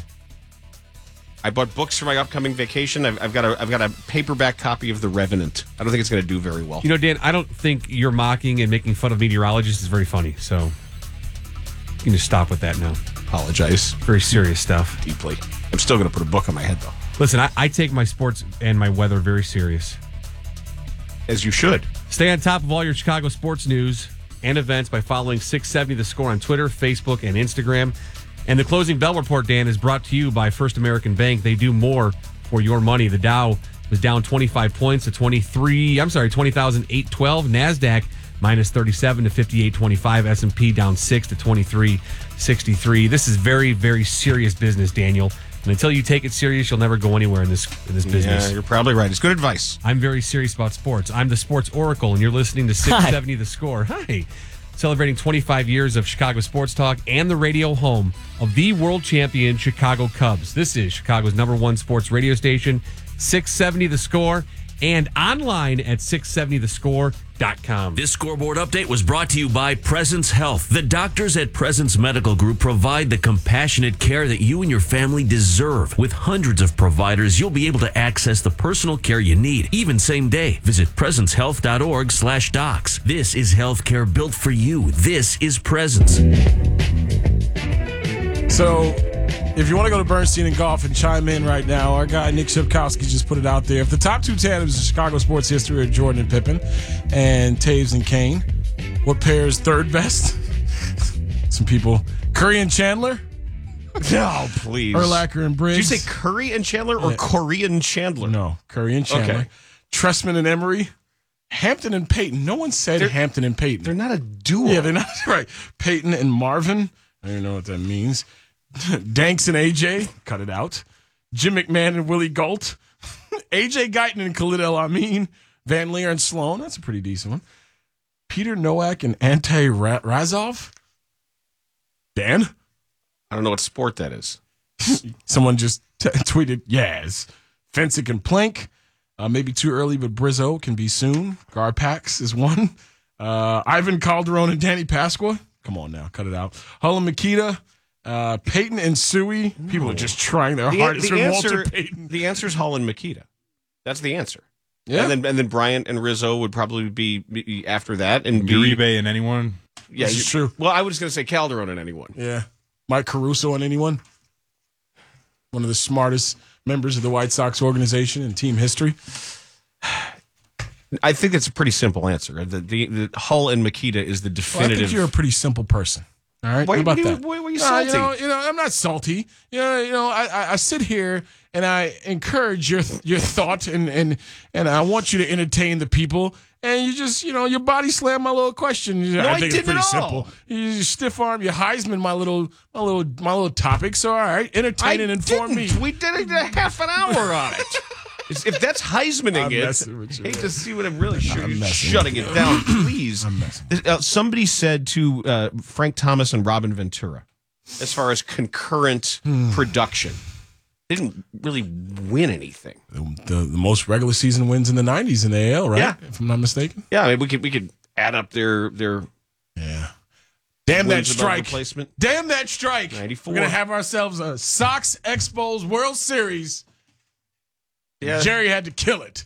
I bought books for my upcoming vacation. I've, I've got a I've got a paperback copy of The Revenant. I don't think it's going to do very well. You know, Dan, I don't think you're mocking and making fun of meteorologists is very funny. So you can just stop with that now. Apologize. Very serious stuff. Deeply. I'm still going to put a book on my head, though. Listen, I, I take my sports and my weather very serious. As you should. Stay on top of all your Chicago sports news and events by following six seventy The Score on Twitter, Facebook, and Instagram. And the Closing Bell Report, Dan, is brought to you by First American Bank. They do more for your money. The Dow was down twenty-five points to twenty-three. I'm sorry, twenty thousand eight hundred twelve. NASDAQ minus thirty-seven to fifty-eight twenty-five. S and P down six to twenty-three sixty-three. This is very, very serious business, Daniel. And until you take it serious, you'll never go anywhere in this in this business. Yeah, you're probably right. It's good advice. I'm very serious about sports. I'm the sports oracle, and you're listening to six seventy The Score. Hi. Celebrating twenty-five years of Chicago sports talk and the radio home of the world champion Chicago Cubs. This is Chicago's number one sports radio station, six seventy The Score, and online at six seventy the score dot com. This scoreboard update was brought to you by Presence Health. The doctors at Presence Medical Group provide the compassionate care that you and your family deserve. With hundreds of providers, you'll be able to access the personal care you need, even same day. Visit presence health dot org slash docs. This is healthcare built for you. This is Presence. So, if you want to go to Bernstein and Golf and chime in right now, our guy Nick Shipkowski just put it out there. If the top two tandems in Chicago sports history are Jordan and Pippen and Taves and Kane, what pair is third best? Some people. Curry and Chandler? No, please. Urlacher and Briggs. Did you say Curry and Chandler or Yeah. Korean Chandler? No, Curry and Chandler. Okay. Tressman and Emery. Hampton and Peyton. No one said They're- Hampton and Peyton. They're not a duo. Yeah, they're not. Right. Peyton and Marvin. I don't know what that means. Danks and A J. Cut it out. Jim McMahon and Willie Galt. A J Guyton and Khalid El Amin. Van Leer and Sloan. That's a pretty decent one. Peter Nowak and Ante Ra- Razov. Dan? I don't know what sport that is. Someone just t- tweeted, yes. Fensick and Plank. Uh, maybe too early, but Brizzo can be soon. Garpax is one. Uh, Ivan Calderon and Danny Pasqua. Come on now, cut it out. Hull and Makita. Uh, Peyton and Suey. People are just trying their The, hardest the with answer, Walter Payton. the answer is Hull and Makita. That's the answer. Yeah. And then and then Bryant and Rizzo would probably be, be after that. And be, Uribe and anyone. Yeah, This you- is true. Well, I was going to say Calderon and anyone. Yeah. Mike Caruso and anyone? One of the smartest members of the White Sox organization in team history. I think that's a pretty simple answer. The, the, the Hull and Makita is the Well, I definitive. think you're a pretty simple person. All right, Why- how about what are you- that? why- why are you Nah, salty? you, know, you know, I'm not salty. You know, you know, I, I, I sit here and I encourage your your thought, and and and I want you to entertain the people. And you just, you know, your body slam my little question. No, I think didn't it's pretty at all. simple. You stiff arm, you Heisman my little my little my little topic. So all right, entertain I and inform didn't. me. We did a half an hour on it. If that's Heismaning I'm it, messing with you, hate man. to see what I'm really sure I'm you're messing shutting with it you. down, please. I'm messing. Uh, somebody said to uh, Frank Thomas and Robin Ventura, as far as concurrent Hmm. production, they didn't really win anything. The, the, the most regular season wins in the nineties in the A L, right? Yeah. If I'm not mistaken. Yeah, I mean we could we could add up their their Yeah. Damn that wins above strike. replacement. Damn that strike. ninety-four. We're going to have ourselves a Sox Expos World Series. Yeah. Jerry had to kill it.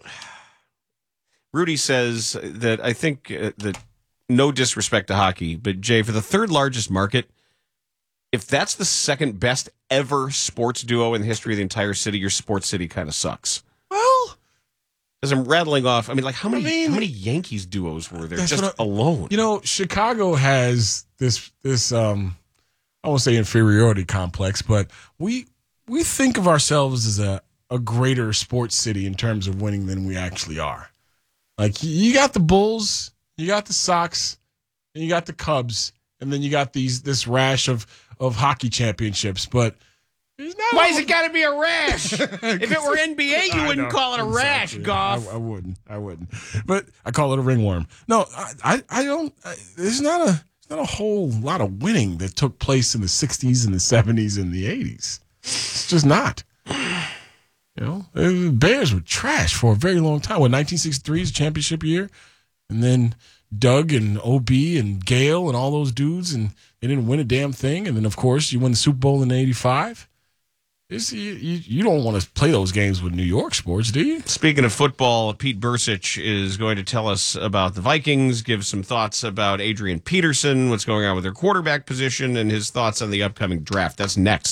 Rudy says that I think uh, that no disrespect to hockey, but Jay, for the third largest market, if that's the second best ever sports duo in the history of the entire city, your sports city kind of sucks. Well, Because I'm rattling off. I mean, like how many I mean, how many Yankees duos were there that's just what I- alone? You know, Chicago has this this um I won't say inferiority complex, but we we think of ourselves as a, a greater sports city in terms of winning than we actually are. Like you got the Bulls, you got the Sox, and you got the Cubs, and then you got these this rash of of hockey championships, but Why has it got to be a rash? If it were N B A, you I wouldn't know, call it a rash, exactly. Goff. I, I wouldn't. I wouldn't. But I call it a ringworm. No, I, I, I don't. I, there's not a. There's not a whole lot of winning that took place in the sixties and the seventies and the eighties. It's just not. You know, the Bears were trash for a very long time. When nineteen sixty-three is a championship year, and then Doug and O B and Gale and all those dudes, and they didn't win a damn thing. And then, of course, you win the Super Bowl in eighty-five. It's, you, you, you don't want to play those games with New York sports, do you? Speaking of football, Pete Bursich is going to tell us about the Vikings, give some thoughts about Adrian Peterson, what's going on with their quarterback position, and his thoughts on the upcoming draft. That's next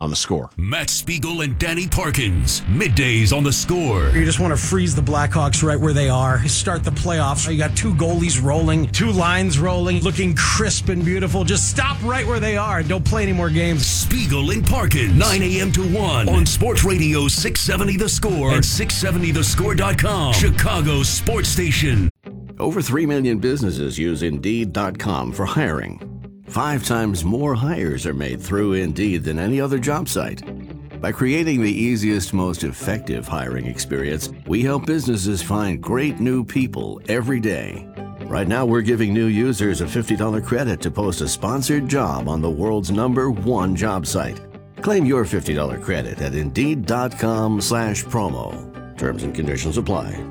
on The Score. Matt Spiegel and Danny Parkins, middays on The Score. You just want to freeze the Blackhawks right where they are. Start the playoffs. You got two goalies rolling, two lines rolling, looking crisp and beautiful. Just stop right where they are and don't play any more games. Spiegel and Parkins, nine a.m. to one on Sports Radio six seventy The Score and six seventy the score dot com, Chicago's sports station. Over three million businesses use Indeed dot com for hiring. Five times more hires are made through Indeed than any other job site. By creating the easiest, most effective hiring experience, we help businesses find great new people every day. Right now, we're giving new users a fifty dollars credit to post a sponsored job on the world's number one job site. Claim your fifty dollars credit at Indeed dot com slash promo. Terms and conditions apply.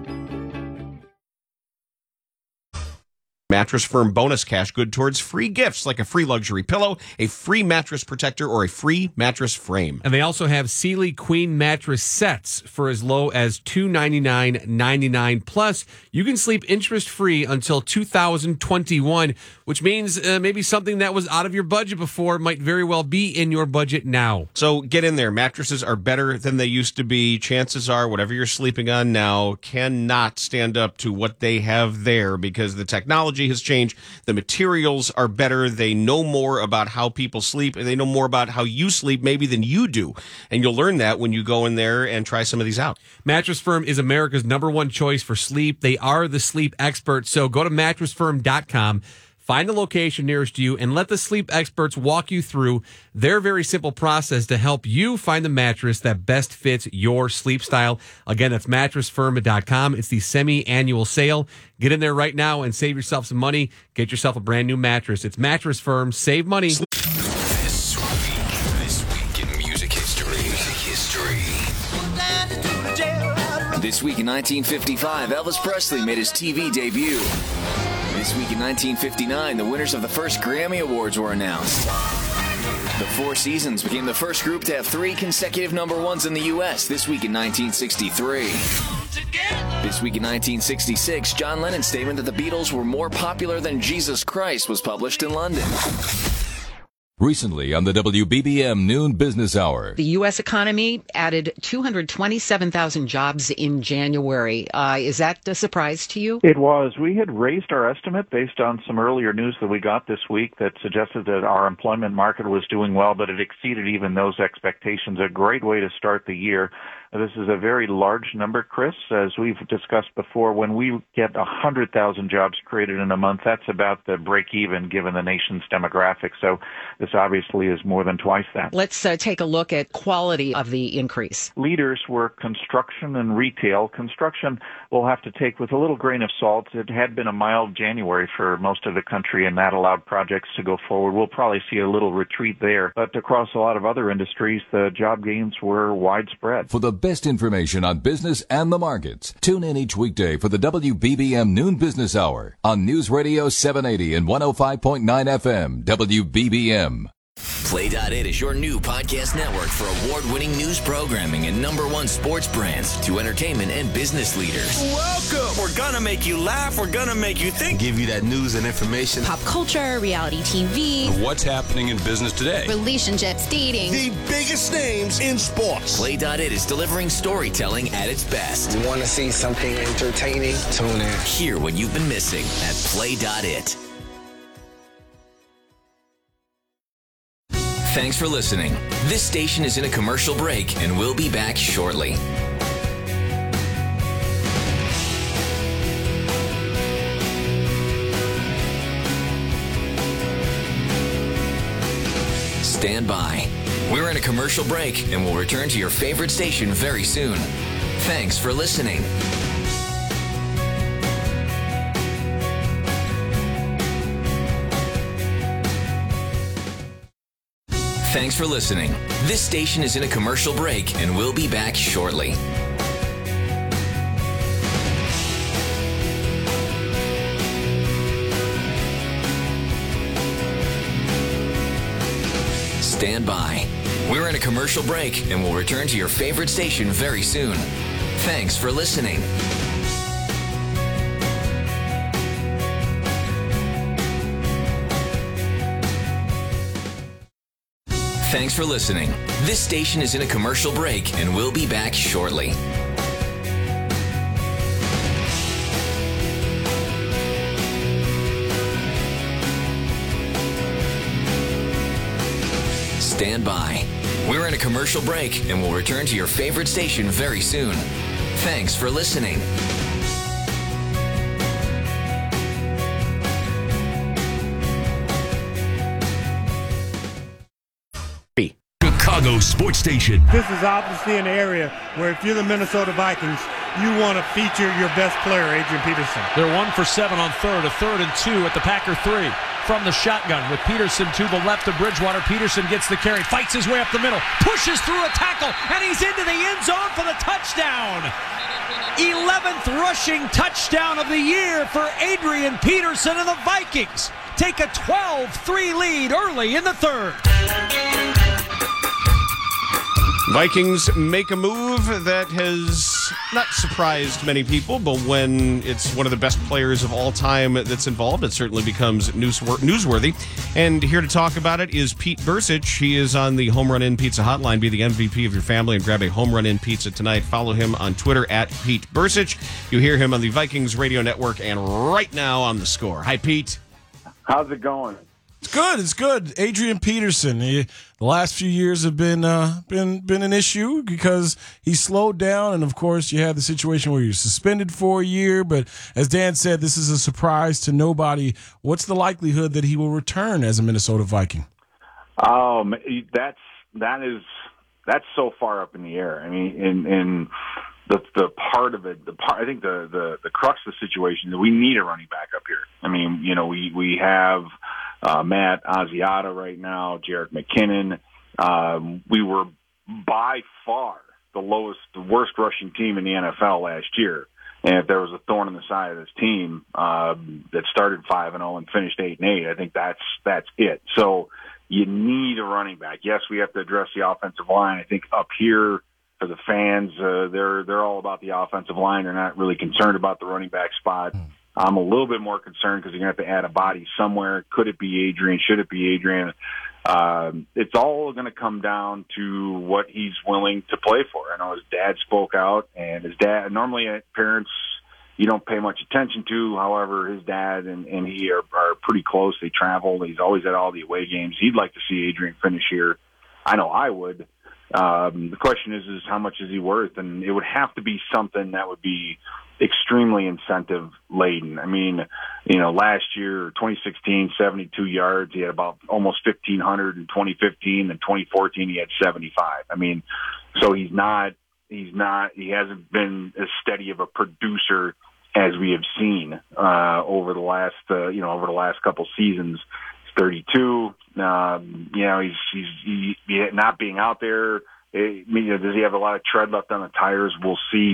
Mattress Firm bonus cash good towards free gifts like a free luxury pillow, a free mattress protector, or a free mattress frame. And they also have Sealy Queen mattress sets for as low as two hundred ninety-nine dollars and ninety-nine cents. Plus, you can sleep interest-free until two thousand twenty-one, which means uh, maybe something that was out of your budget before might very well be in your budget now. So get in there. Mattresses are better than they used to be. Chances are whatever you're sleeping on now cannot stand up to what they have there because the technology has changed. The materials are better. They know more about how people sleep, and they know more about how you sleep maybe than you do. And you'll learn that when you go in there and try some of these out. Mattress Firm is America's number one choice for sleep. They are the sleep experts. So go to mattress firm dot com. Find the location nearest you and let the sleep experts walk you through their very simple process to help you find the mattress that best fits your sleep style. Again, that's mattress firm dot com. It's the semi-annual sale. Get in there right now and save yourself some money. Get yourself a brand new mattress. It's Mattress Firm. Save money. This week, this week in music history. Music history. This week in nineteen fifty-five, Elvis Presley made his T V debut. This week in nineteen fifty-nine, the winners of the first Grammy Awards were announced. The Four Seasons became the first group to have three consecutive number ones in the U S this week in nineteen sixty-three. This week in nineteen sixty-six, John Lennon's statement that the Beatles were more popular than Jesus Christ was published in London. Recently on the W B B M Noon Business Hour. The U S economy added two hundred twenty-seven thousand jobs in January. Uh, is that a surprise to you? It was. We had raised our estimate based on some earlier news that we got this week that suggested that our employment market was doing well, but it exceeded even those expectations. A great way to start the year. This is a very large number, Chris. As we've discussed before, when we get one hundred thousand jobs created in a month, that's about the break-even given the nation's demographics. So this obviously is more than twice that. Let's uh, take a look at quality of the increase. Leaders were construction and retail. Construction we'll have to take with a little grain of salt. It had been a mild January for most of the country, and that allowed projects to go forward. We'll probably see a little retreat there. But across a lot of other industries, the job gains were widespread. For the best information on business and the markets, tune in each weekday for the W B B M Noon Business Hour on News Radio seven eighty and one oh five point nine F M, W B B M. Play dot it is your new podcast network for award-winning news programming and number one sports brands to entertainment and business leaders. Welcome. We're gonna make you laugh. We're gonna make you think. Give you that news and information. Pop culture, reality T V. What's happening in business today? Relationships, dating. The biggest names in sports. Play dot it is delivering storytelling at its best. You want to see something entertaining? Tune in. Hear what you've been missing at Play dot it. Thanks for listening. This station is in a commercial break and we'll be back shortly. Stand by. We're in a commercial break and we'll return to your favorite station very soon. Thanks for listening. Thanks for listening. This station is in a commercial break and we'll be back shortly. Stand by. We're in a commercial break and we'll return to your favorite station very soon. Thanks for listening. Thanks for listening. This station is in a commercial break, and we'll be back shortly. Stand by. We're in a commercial break, and we'll return to your favorite station very soon. Thanks for listening. Chicago Sports Station. This is obviously an area where if you're the Minnesota Vikings, you want to feature your best player, Adrian Peterson. They're one for seven on third, a third and two at the Packer three. From the shotgun with Peterson to the left of Bridgewater. Peterson gets the carry, fights his way up the middle, pushes through a tackle, and he's into the end zone for the touchdown. eleventh rushing touchdown of the year for Adrian Peterson, and the Vikings take a twelve three lead early in the third. Vikings make a move that has not surprised many people, but when it's one of the best players of all time that's involved, it certainly becomes newsworthy. And here to talk about it is Pete Bercich. He is on the Home Run In Pizza hotline. Be the M V P of your family and grab a Home Run In Pizza tonight. Follow him on Twitter at Pete Bercich. You hear him on the Vikings Radio Network and right now on The Score. Hi, Pete. How's it going? It's good. It's good. Adrian Peterson. He, the last few years have been uh, been been an issue because he slowed down, and of course, you had the situation where you're suspended for a year. But as Dan said, this is a surprise to nobody. What's the likelihood that he will return as a Minnesota Viking? Um, that's that is that's so far up in the air. I mean, in in the the part of it, the part I think the the the crux of the situation that we need a running back up here. I mean, you know, we we have. Uh, Matt Asiata right now, Jerick McKinnon. Um, we were by far the lowest, the worst rushing team in the N F L last year. And if there was a thorn in the side of this team uh, that started five and zero and finished eight and eight, I think that's that's it. So you need a running back. Yes, we have to address the offensive line. I think up here for the fans, uh, they're they're all about the offensive line. They're not really concerned about the running back spot. I'm a little bit more concerned because you're going to have to add a body somewhere. Could it be Adrian? Should it be Adrian? Um, it's all going to come down to what he's willing to play for. I know his dad spoke out, and his dad, normally parents you don't pay much attention to. However, his dad and, and he are, are pretty close. They travel. He's always at all the away games. He'd like to see Adrian finish here. I know I would. Um, the question is, is how much is he worth? And it would have to be something that would be extremely incentive laden. I mean, you know, last year, twenty sixteen, seventy-two yards. He had about almost fifteen hundred in twenty fifteen. In twenty fourteen, he had seventy-five. I mean, so he's not, he's not, he hasn't been as steady of a producer as we have seen, uh, over the last, uh, you know, over the last couple seasons. He's thirty-two. Um, you know, he's, he's, he, he not being out there. It, you know, does he have a lot of tread left on the tires? We'll see.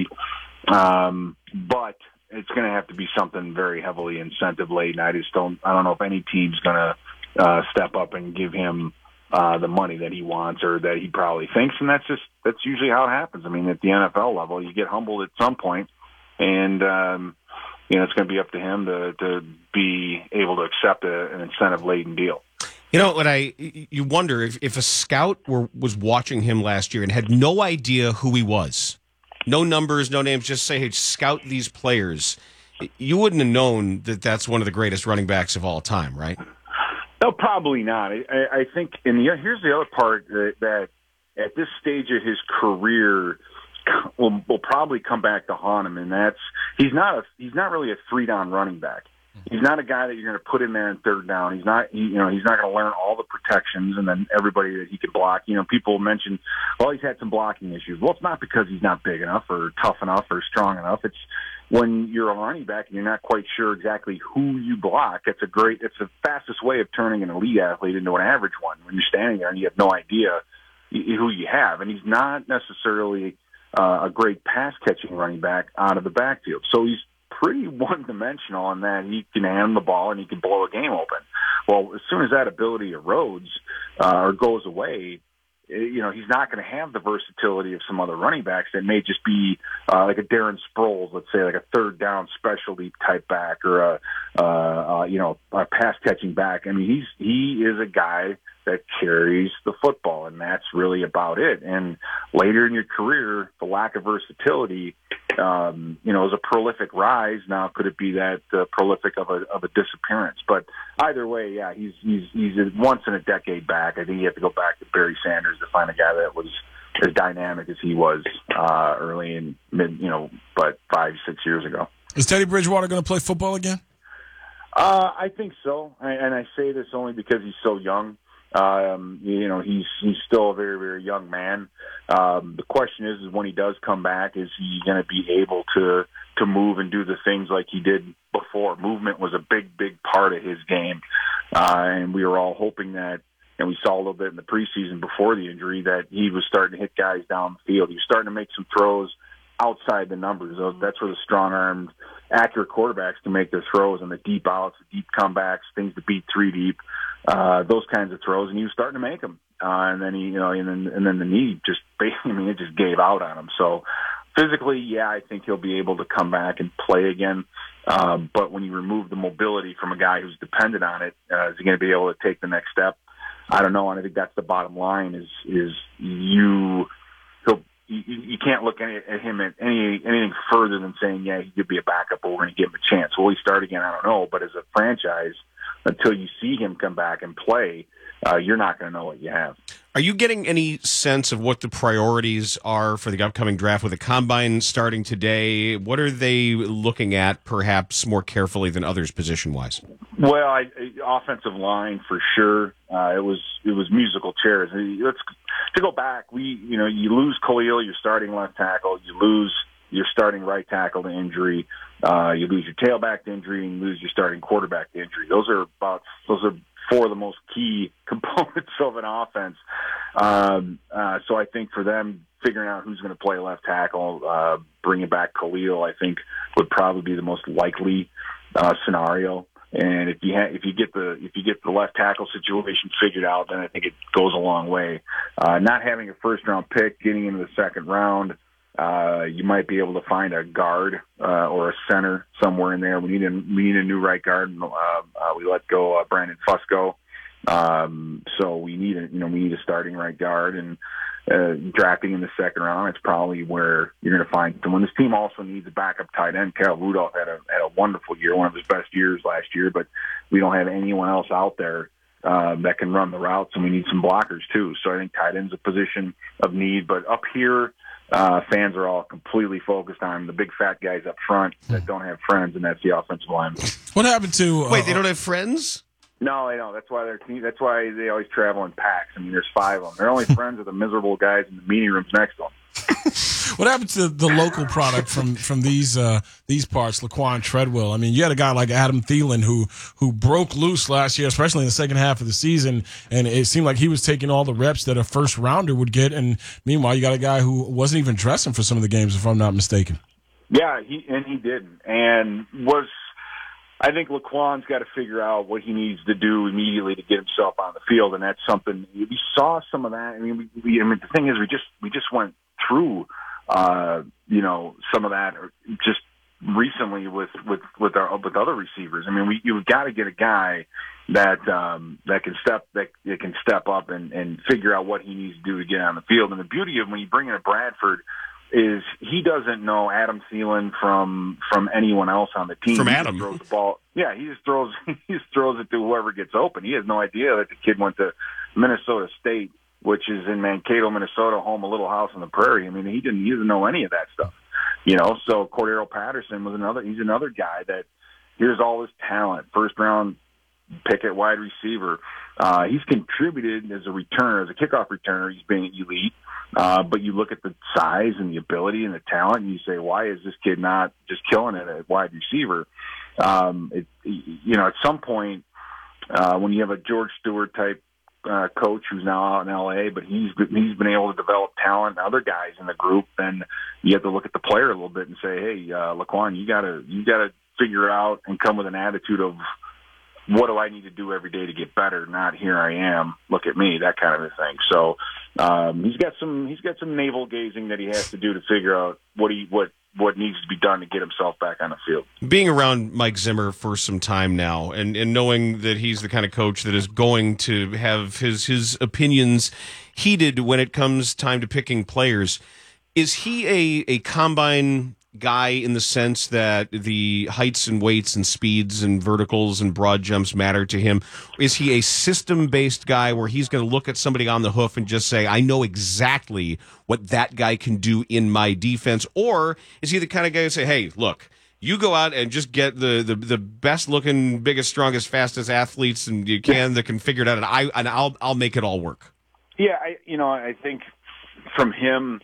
Um, but it's going to have to be something very heavily incentive laden. I just don't, I don't know if any team's going to, uh, step up and give him, uh, the money that he wants or that he probably thinks. And that's just, that's usually how it happens. I mean, at the N F L level, you get humbled at some point and, um, you know, it's going to be up to him to, to be able to accept a, an incentive laden deal. You know what I? You wonder if, if a scout were was watching him last year and had no idea who he was, no numbers, no names, just say, "Hey, scout these players." You wouldn't have known that that's one of the greatest running backs of all time, right? No, probably not. I, I think, and here's the other part that, that at this stage of his career will will probably come back to haunt him, and that's he's not a he's not really a three down running back. He's not a guy that you're going to put in there in third down. He's not, he, you know, he's not going to learn all the protections and then everybody that he could block. You know, people mention, well, he's had some blocking issues. Well, it's not because he's not big enough or tough enough or strong enough. It's when you're a running back and you're not quite sure exactly who you block. It's a great, it's the fastest way of turning an elite athlete into an average one when you're standing there and you have no idea who you have. And he's not necessarily uh, a great pass catching running back out of the backfield. So he's pretty one-dimensional in that he can hand the ball and he can blow a game open. Well, as soon as that ability erodes uh, or goes away, you know, he's not going to have the versatility of some other running backs that may just be uh, like a Darren Sproles, let's say, like a third down specialty type back, or a, uh, uh, you know, a pass catching back. I mean, he's he is a guy that carries the football, and that's really about it. And later in your career, the lack of versatility, um, you know, is a prolific rise. Now, could it be that uh, prolific of a of a disappearance? But either way, yeah, he's he's he's a once in a decade back. I think you have to go back to Barry Sanders to find a guy that was as dynamic as he was uh, early in mid, you know, but five six years ago. Is Teddy Bridgewater going to play football again? Uh, I think so, and I say this only because he's so young. Um, you know, he's he's still a very, very young man. Um, the question is, is when he does come back, is he going to be able to to move and do the things like he did before? Movement was a big, big part of his game, uh, and we were all hoping that, and we saw a little bit in the preseason before the injury, that he was starting to hit guys down the field. He was starting to make some throws outside the numbers. That's where the strong-armed, accurate quarterbacks can make their throws and the deep outs, the deep comebacks, things to beat three deep, uh, those kinds of throws. And he was starting to make them. Uh, and then he, you know, and then and then the knee just, I mean, it just gave out on him. So physically, yeah, I think he'll be able to come back and play again. Um, but when you remove the mobility from a guy who's dependent on it, uh, is he going to be able to take the next step? I don't know. And I think that's the bottom line: is is you he'll. You, you can't look any, at him at any anything further than saying, yeah, he could be a backup, but we're going to give him a chance. Will he start again? I don't know. But as a franchise, until you see him come back and play, uh, you're not going to know what you have. Are you getting any sense of what the priorities are for the upcoming draft with the combine starting today? What are they looking at perhaps more carefully than others position-wise? Well, I, offensive line for sure. Uh, it was it was musical chairs. Let's to go back. We you know you lose Khalil, your starting left tackle. You lose your starting right tackle to injury. Uh, you lose your tailback to injury, and you lose your starting quarterback to injury. Those are about those are four of the most key components of an offense. Um, uh, so I think for them, figuring out who's going to play left tackle, uh, bringing back Khalil, I think would probably be the most likely uh, scenario. And if you ha- if you get the if you get the left tackle situation figured out, then I think it goes a long way. Uh, not having a first round pick, getting into the second round, uh, you might be able to find a guard uh, or a center somewhere in there. We need a we need a new right guard. Uh, uh, we let go uh, Brandon Fusco, um, so we need a you know we need a starting right guard. And uh, drafting in the second round, it's probably where you're going to find someone. This team also needs a backup tight end. Kyle Rudolph had a had a wonderful year, one of his best years last year, but we don't have anyone else out there uh, that can run the routes, and we need some blockers too. So I think tight end's a position of need. But up here, uh, fans are all completely focused on the big fat guys up front that don't have friends, and that's the offensive line. What happened to? Uh, Wait, they don't have friends? No, I know. That's why they're. That's why they always travel in packs. I mean, there's five of them. Their only friends are the miserable guys in the meeting rooms next to them. What happened to the local product from from these uh, these parts, Laquan Treadwell? I mean, you had a guy like Adam Thielen who who broke loose last year, especially in the second half of the season, and it seemed like he was taking all the reps that a first rounder would get. And meanwhile, you got a guy who wasn't even dressing for some of the games, if I'm not mistaken. Yeah, he and he didn't, and was. I think Laquan's got to figure out what he needs to do immediately to get himself on the field, and that's something we saw some of that. I mean, we, we, I mean, the thing is, we just we just went through, uh, you know, some of that just recently with with with our with other receivers. I mean, we you've got to get a guy that um, that can step that, that can step up and, and figure out what he needs to do to get on the field. And the beauty of when you bring in a Bradford is he doesn't know Adam Thielen from from anyone else on the team. From he Adam. just throws the ball. Yeah, he just throws he just throws it to whoever gets open. He has no idea that the kid went to Minnesota State, which is in Mankato, Minnesota, home a little house on the prairie. I mean, he didn't he didn't know any of that stuff. You know, so Cordero Patterson was another he's another guy that here's all his talent. First round pick at wide receiver. Uh, he's contributed as a returner, as a kickoff returner. He's been elite. Uh, but you look at the size and the ability and the talent, and you say, why is this kid not just killing it at wide receiver? Um, it, you know, at some point, uh, when you have a George Stewart type uh, coach who's now out in L A, but he's he's been able to develop talent and other guys in the group, then you have to look at the player a little bit and say, hey, uh, Laquan, you gotta you gotta figure out and come with an attitude of, what do I need to do every day to get better? Not here I am. Look at me, that kind of a thing. So um, he's got some he's got some navel gazing that he has to do to figure out what he what what needs to be done to get himself back on the field. Being around Mike Zimmer for some time now, and, and knowing that he's the kind of coach that is going to have his his opinions heated when it comes time to picking players, is he a, a combine guy in the sense that the heights and weights and speeds and verticals and broad jumps matter to him? Is he a system-based guy where he's going to look at somebody on the hoof and just say, I know exactly what that guy can do in my defense? Or is he the kind of guy who say, hey, look, you go out and just get the, the, the best-looking, biggest, strongest, fastest athletes and you can that can figure it out, and, I, and I'll, I'll make it all work? Yeah, I, you know, I think from him,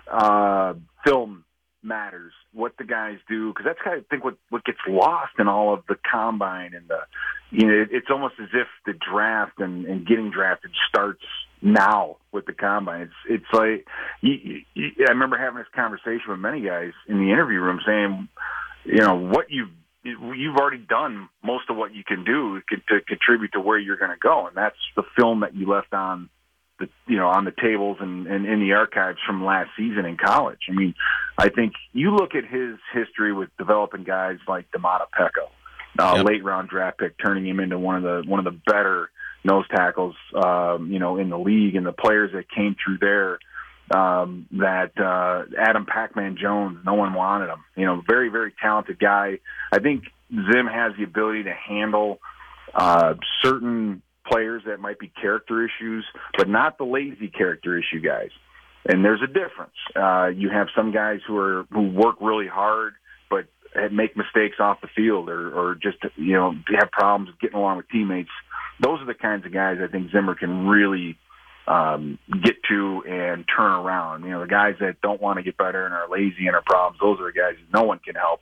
uh, film matters, what the guys do, because that's kind of, I think what what gets lost in all of the combine and the, you know, it, it's almost as if the draft and, and getting drafted starts now with the combine. It's it's like you, you, I remember having this conversation with many guys in the interview room saying, you know, what you you've already done most of what you can do to contribute to where you're going to go, and that's the film that you left on the, you know, on the tables and, and in the archives from last season in college. I mean, I think you look at his history with developing guys like Damata Pecco, uh, yep. late round draft pick, turning him into one of the one of the better nose tackles, um, you know, in the league, and the players that came through there. Um, that uh, Adam Pac-Man Jones, no one wanted him. You know, very very talented guy. I think Zim has the ability to handle uh, certain players that might be character issues, but not the lazy character issue guys. And there's a difference. Uh, you have some guys who are who work really hard, but make mistakes off the field, or, or just you know have problems getting along with teammates. Those are the kinds of guys I think Zimmer can really um, get to and turn around. You know, the guys that don't want to get better and are lazy and are problems. Those are the guys that no one can help.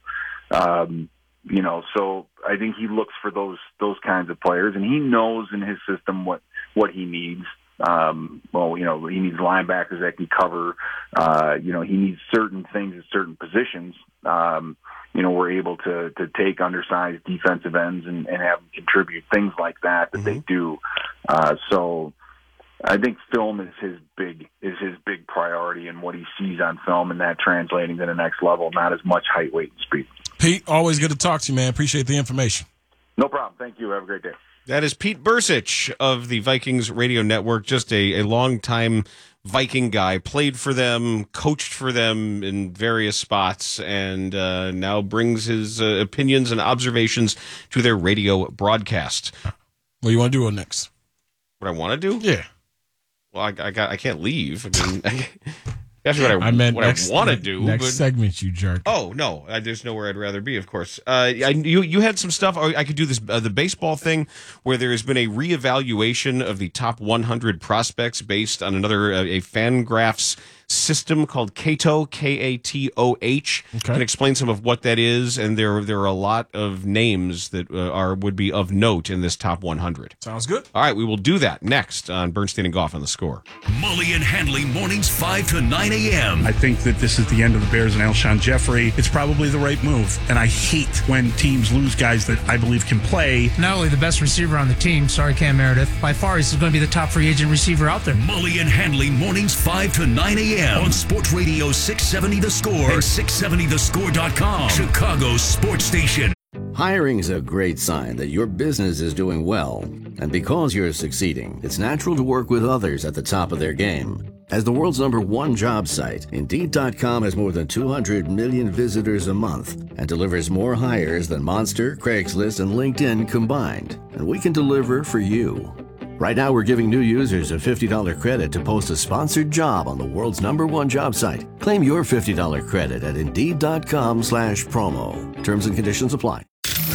Um, You know, so I think he looks for those those kinds of players, and he knows in his system what, what he needs. Um, well, you know, he needs linebackers that can cover. Uh, you know, he needs certain things at certain positions. Um, you know, we're able to to take undersized defensive ends and, and have them contribute, things like that that mm-hmm. they do. Uh, so I think film is his big is his big priority, and what he sees on film, and that translating to the next level. Not as much height, weight, and speed. Pete, always good to talk to you, man. Appreciate the information. No problem. Thank you. Have a great day. That is Pete Bursich of the Vikings Radio Network, just a, a long-time Viking guy, played for them, coached for them in various spots, and uh, now brings his uh, opinions and observations to their radio broadcast. What do you want to do on next? What I want to do? Yeah. Well, I, I, got, I can't leave. I mean, I, that's what I, I meant what next, I want to do. Next but, segment, you jerk. Oh no, I, there's nowhere I'd rather be. Of course, uh, I, you you had some stuff. I could do this uh, the baseball thing where there has been a reevaluation of the top one hundred prospects based on another uh, a Fangraphs system called Cato, K A T O H. Okay. And explain some of what that is. And there there are a lot of names that uh, are would be of note in this top one hundred. Sounds good. All right, we will do that next on Bernstein and Goff on The Score. Mully and Handley mornings five to nine a.m. I think that this is the end of the Bears and Alshon Jeffrey. It's probably the right move, and I hate when teams lose guys that I believe can play. Not only the best receiver on the team, sorry Cam Meredith, by far he's going to be the top free agent receiver out there. Mully and Handley mornings five to nine a.m. on Sports Radio six seventy The Score and six seventy the score dot com, Chicago's sports station. Hiring's a great sign that your business is doing well. And because you're succeeding, it's natural to work with others at the top of their game. As the world's number one job site, Indeed dot com has more than two hundred million visitors a month and delivers more hires than Monster, Craigslist, and LinkedIn combined. And we can deliver for you. Right now, we're giving new users a fifty dollars credit to post a sponsored job on the world's number one job site. Claim your fifty dollars credit at Indeed dot com slash promo. Terms and conditions apply.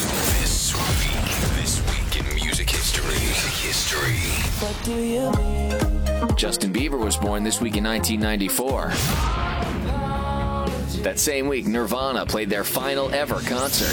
This week, this week in music history. History. What do you mean? Justin Bieber was born this week in nineteen ninety-four. That same week, Nirvana played their final ever concert.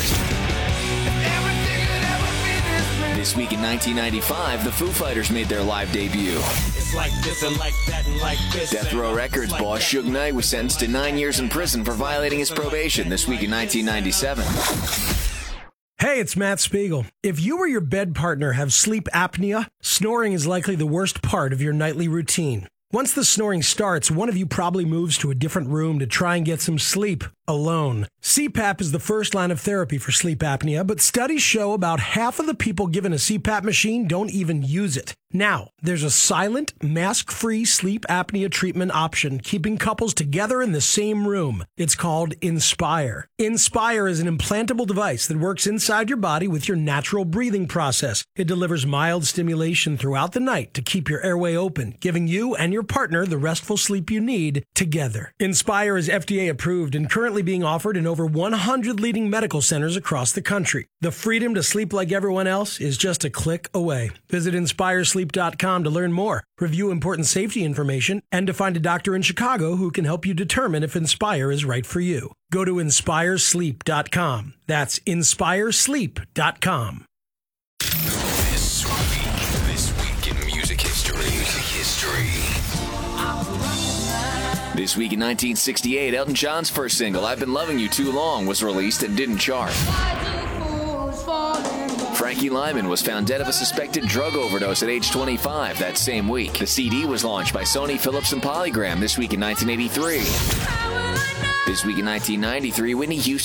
This week in nineteen ninety-five, the Foo Fighters made their live debut. It's like this and like that and like this. Death Row Records boss Suge Knight was sentenced to nine years in prison for violating his probation this week in nineteen ninety-seven. Hey, it's Matt Spiegel. If you or your bed partner have sleep apnea, snoring is likely the worst part of your nightly routine. Once the snoring starts, one of you probably moves to a different room to try and get some sleep. alone. C PAP is the first line of therapy for sleep apnea, but studies show about half of the people given a C PAP machine don't even use it. Now, there's a silent, mask-free sleep apnea treatment option, keeping couples together in the same room. It's called Inspire. Inspire is an implantable device that works inside your body with your natural breathing process. It delivers mild stimulation throughout the night to keep your airway open, giving you and your partner the restful sleep you need together. Inspire is F D A approved and currently being offered in over one hundred leading medical centers across the country. The freedom to sleep like everyone else is just a click away. Visit inspire sleep dot com to learn more, review important safety information, and to find a doctor in Chicago who can help you determine if Inspire is right for you. Go to inspire sleep dot com. That's inspire sleep dot com. This week, this week in music history. Music history. This week in nineteen sixty-eight, Elton John's first single, I've Been Loving You Too Long, was released and didn't chart. Frankie Lyman was found dead of a suspected drug overdose at age twenty-five that same week. The C D was launched by Sony, Philips, and Polygram this week in nineteen eighty-three. This week in nineteen ninety-three, Whitney Houston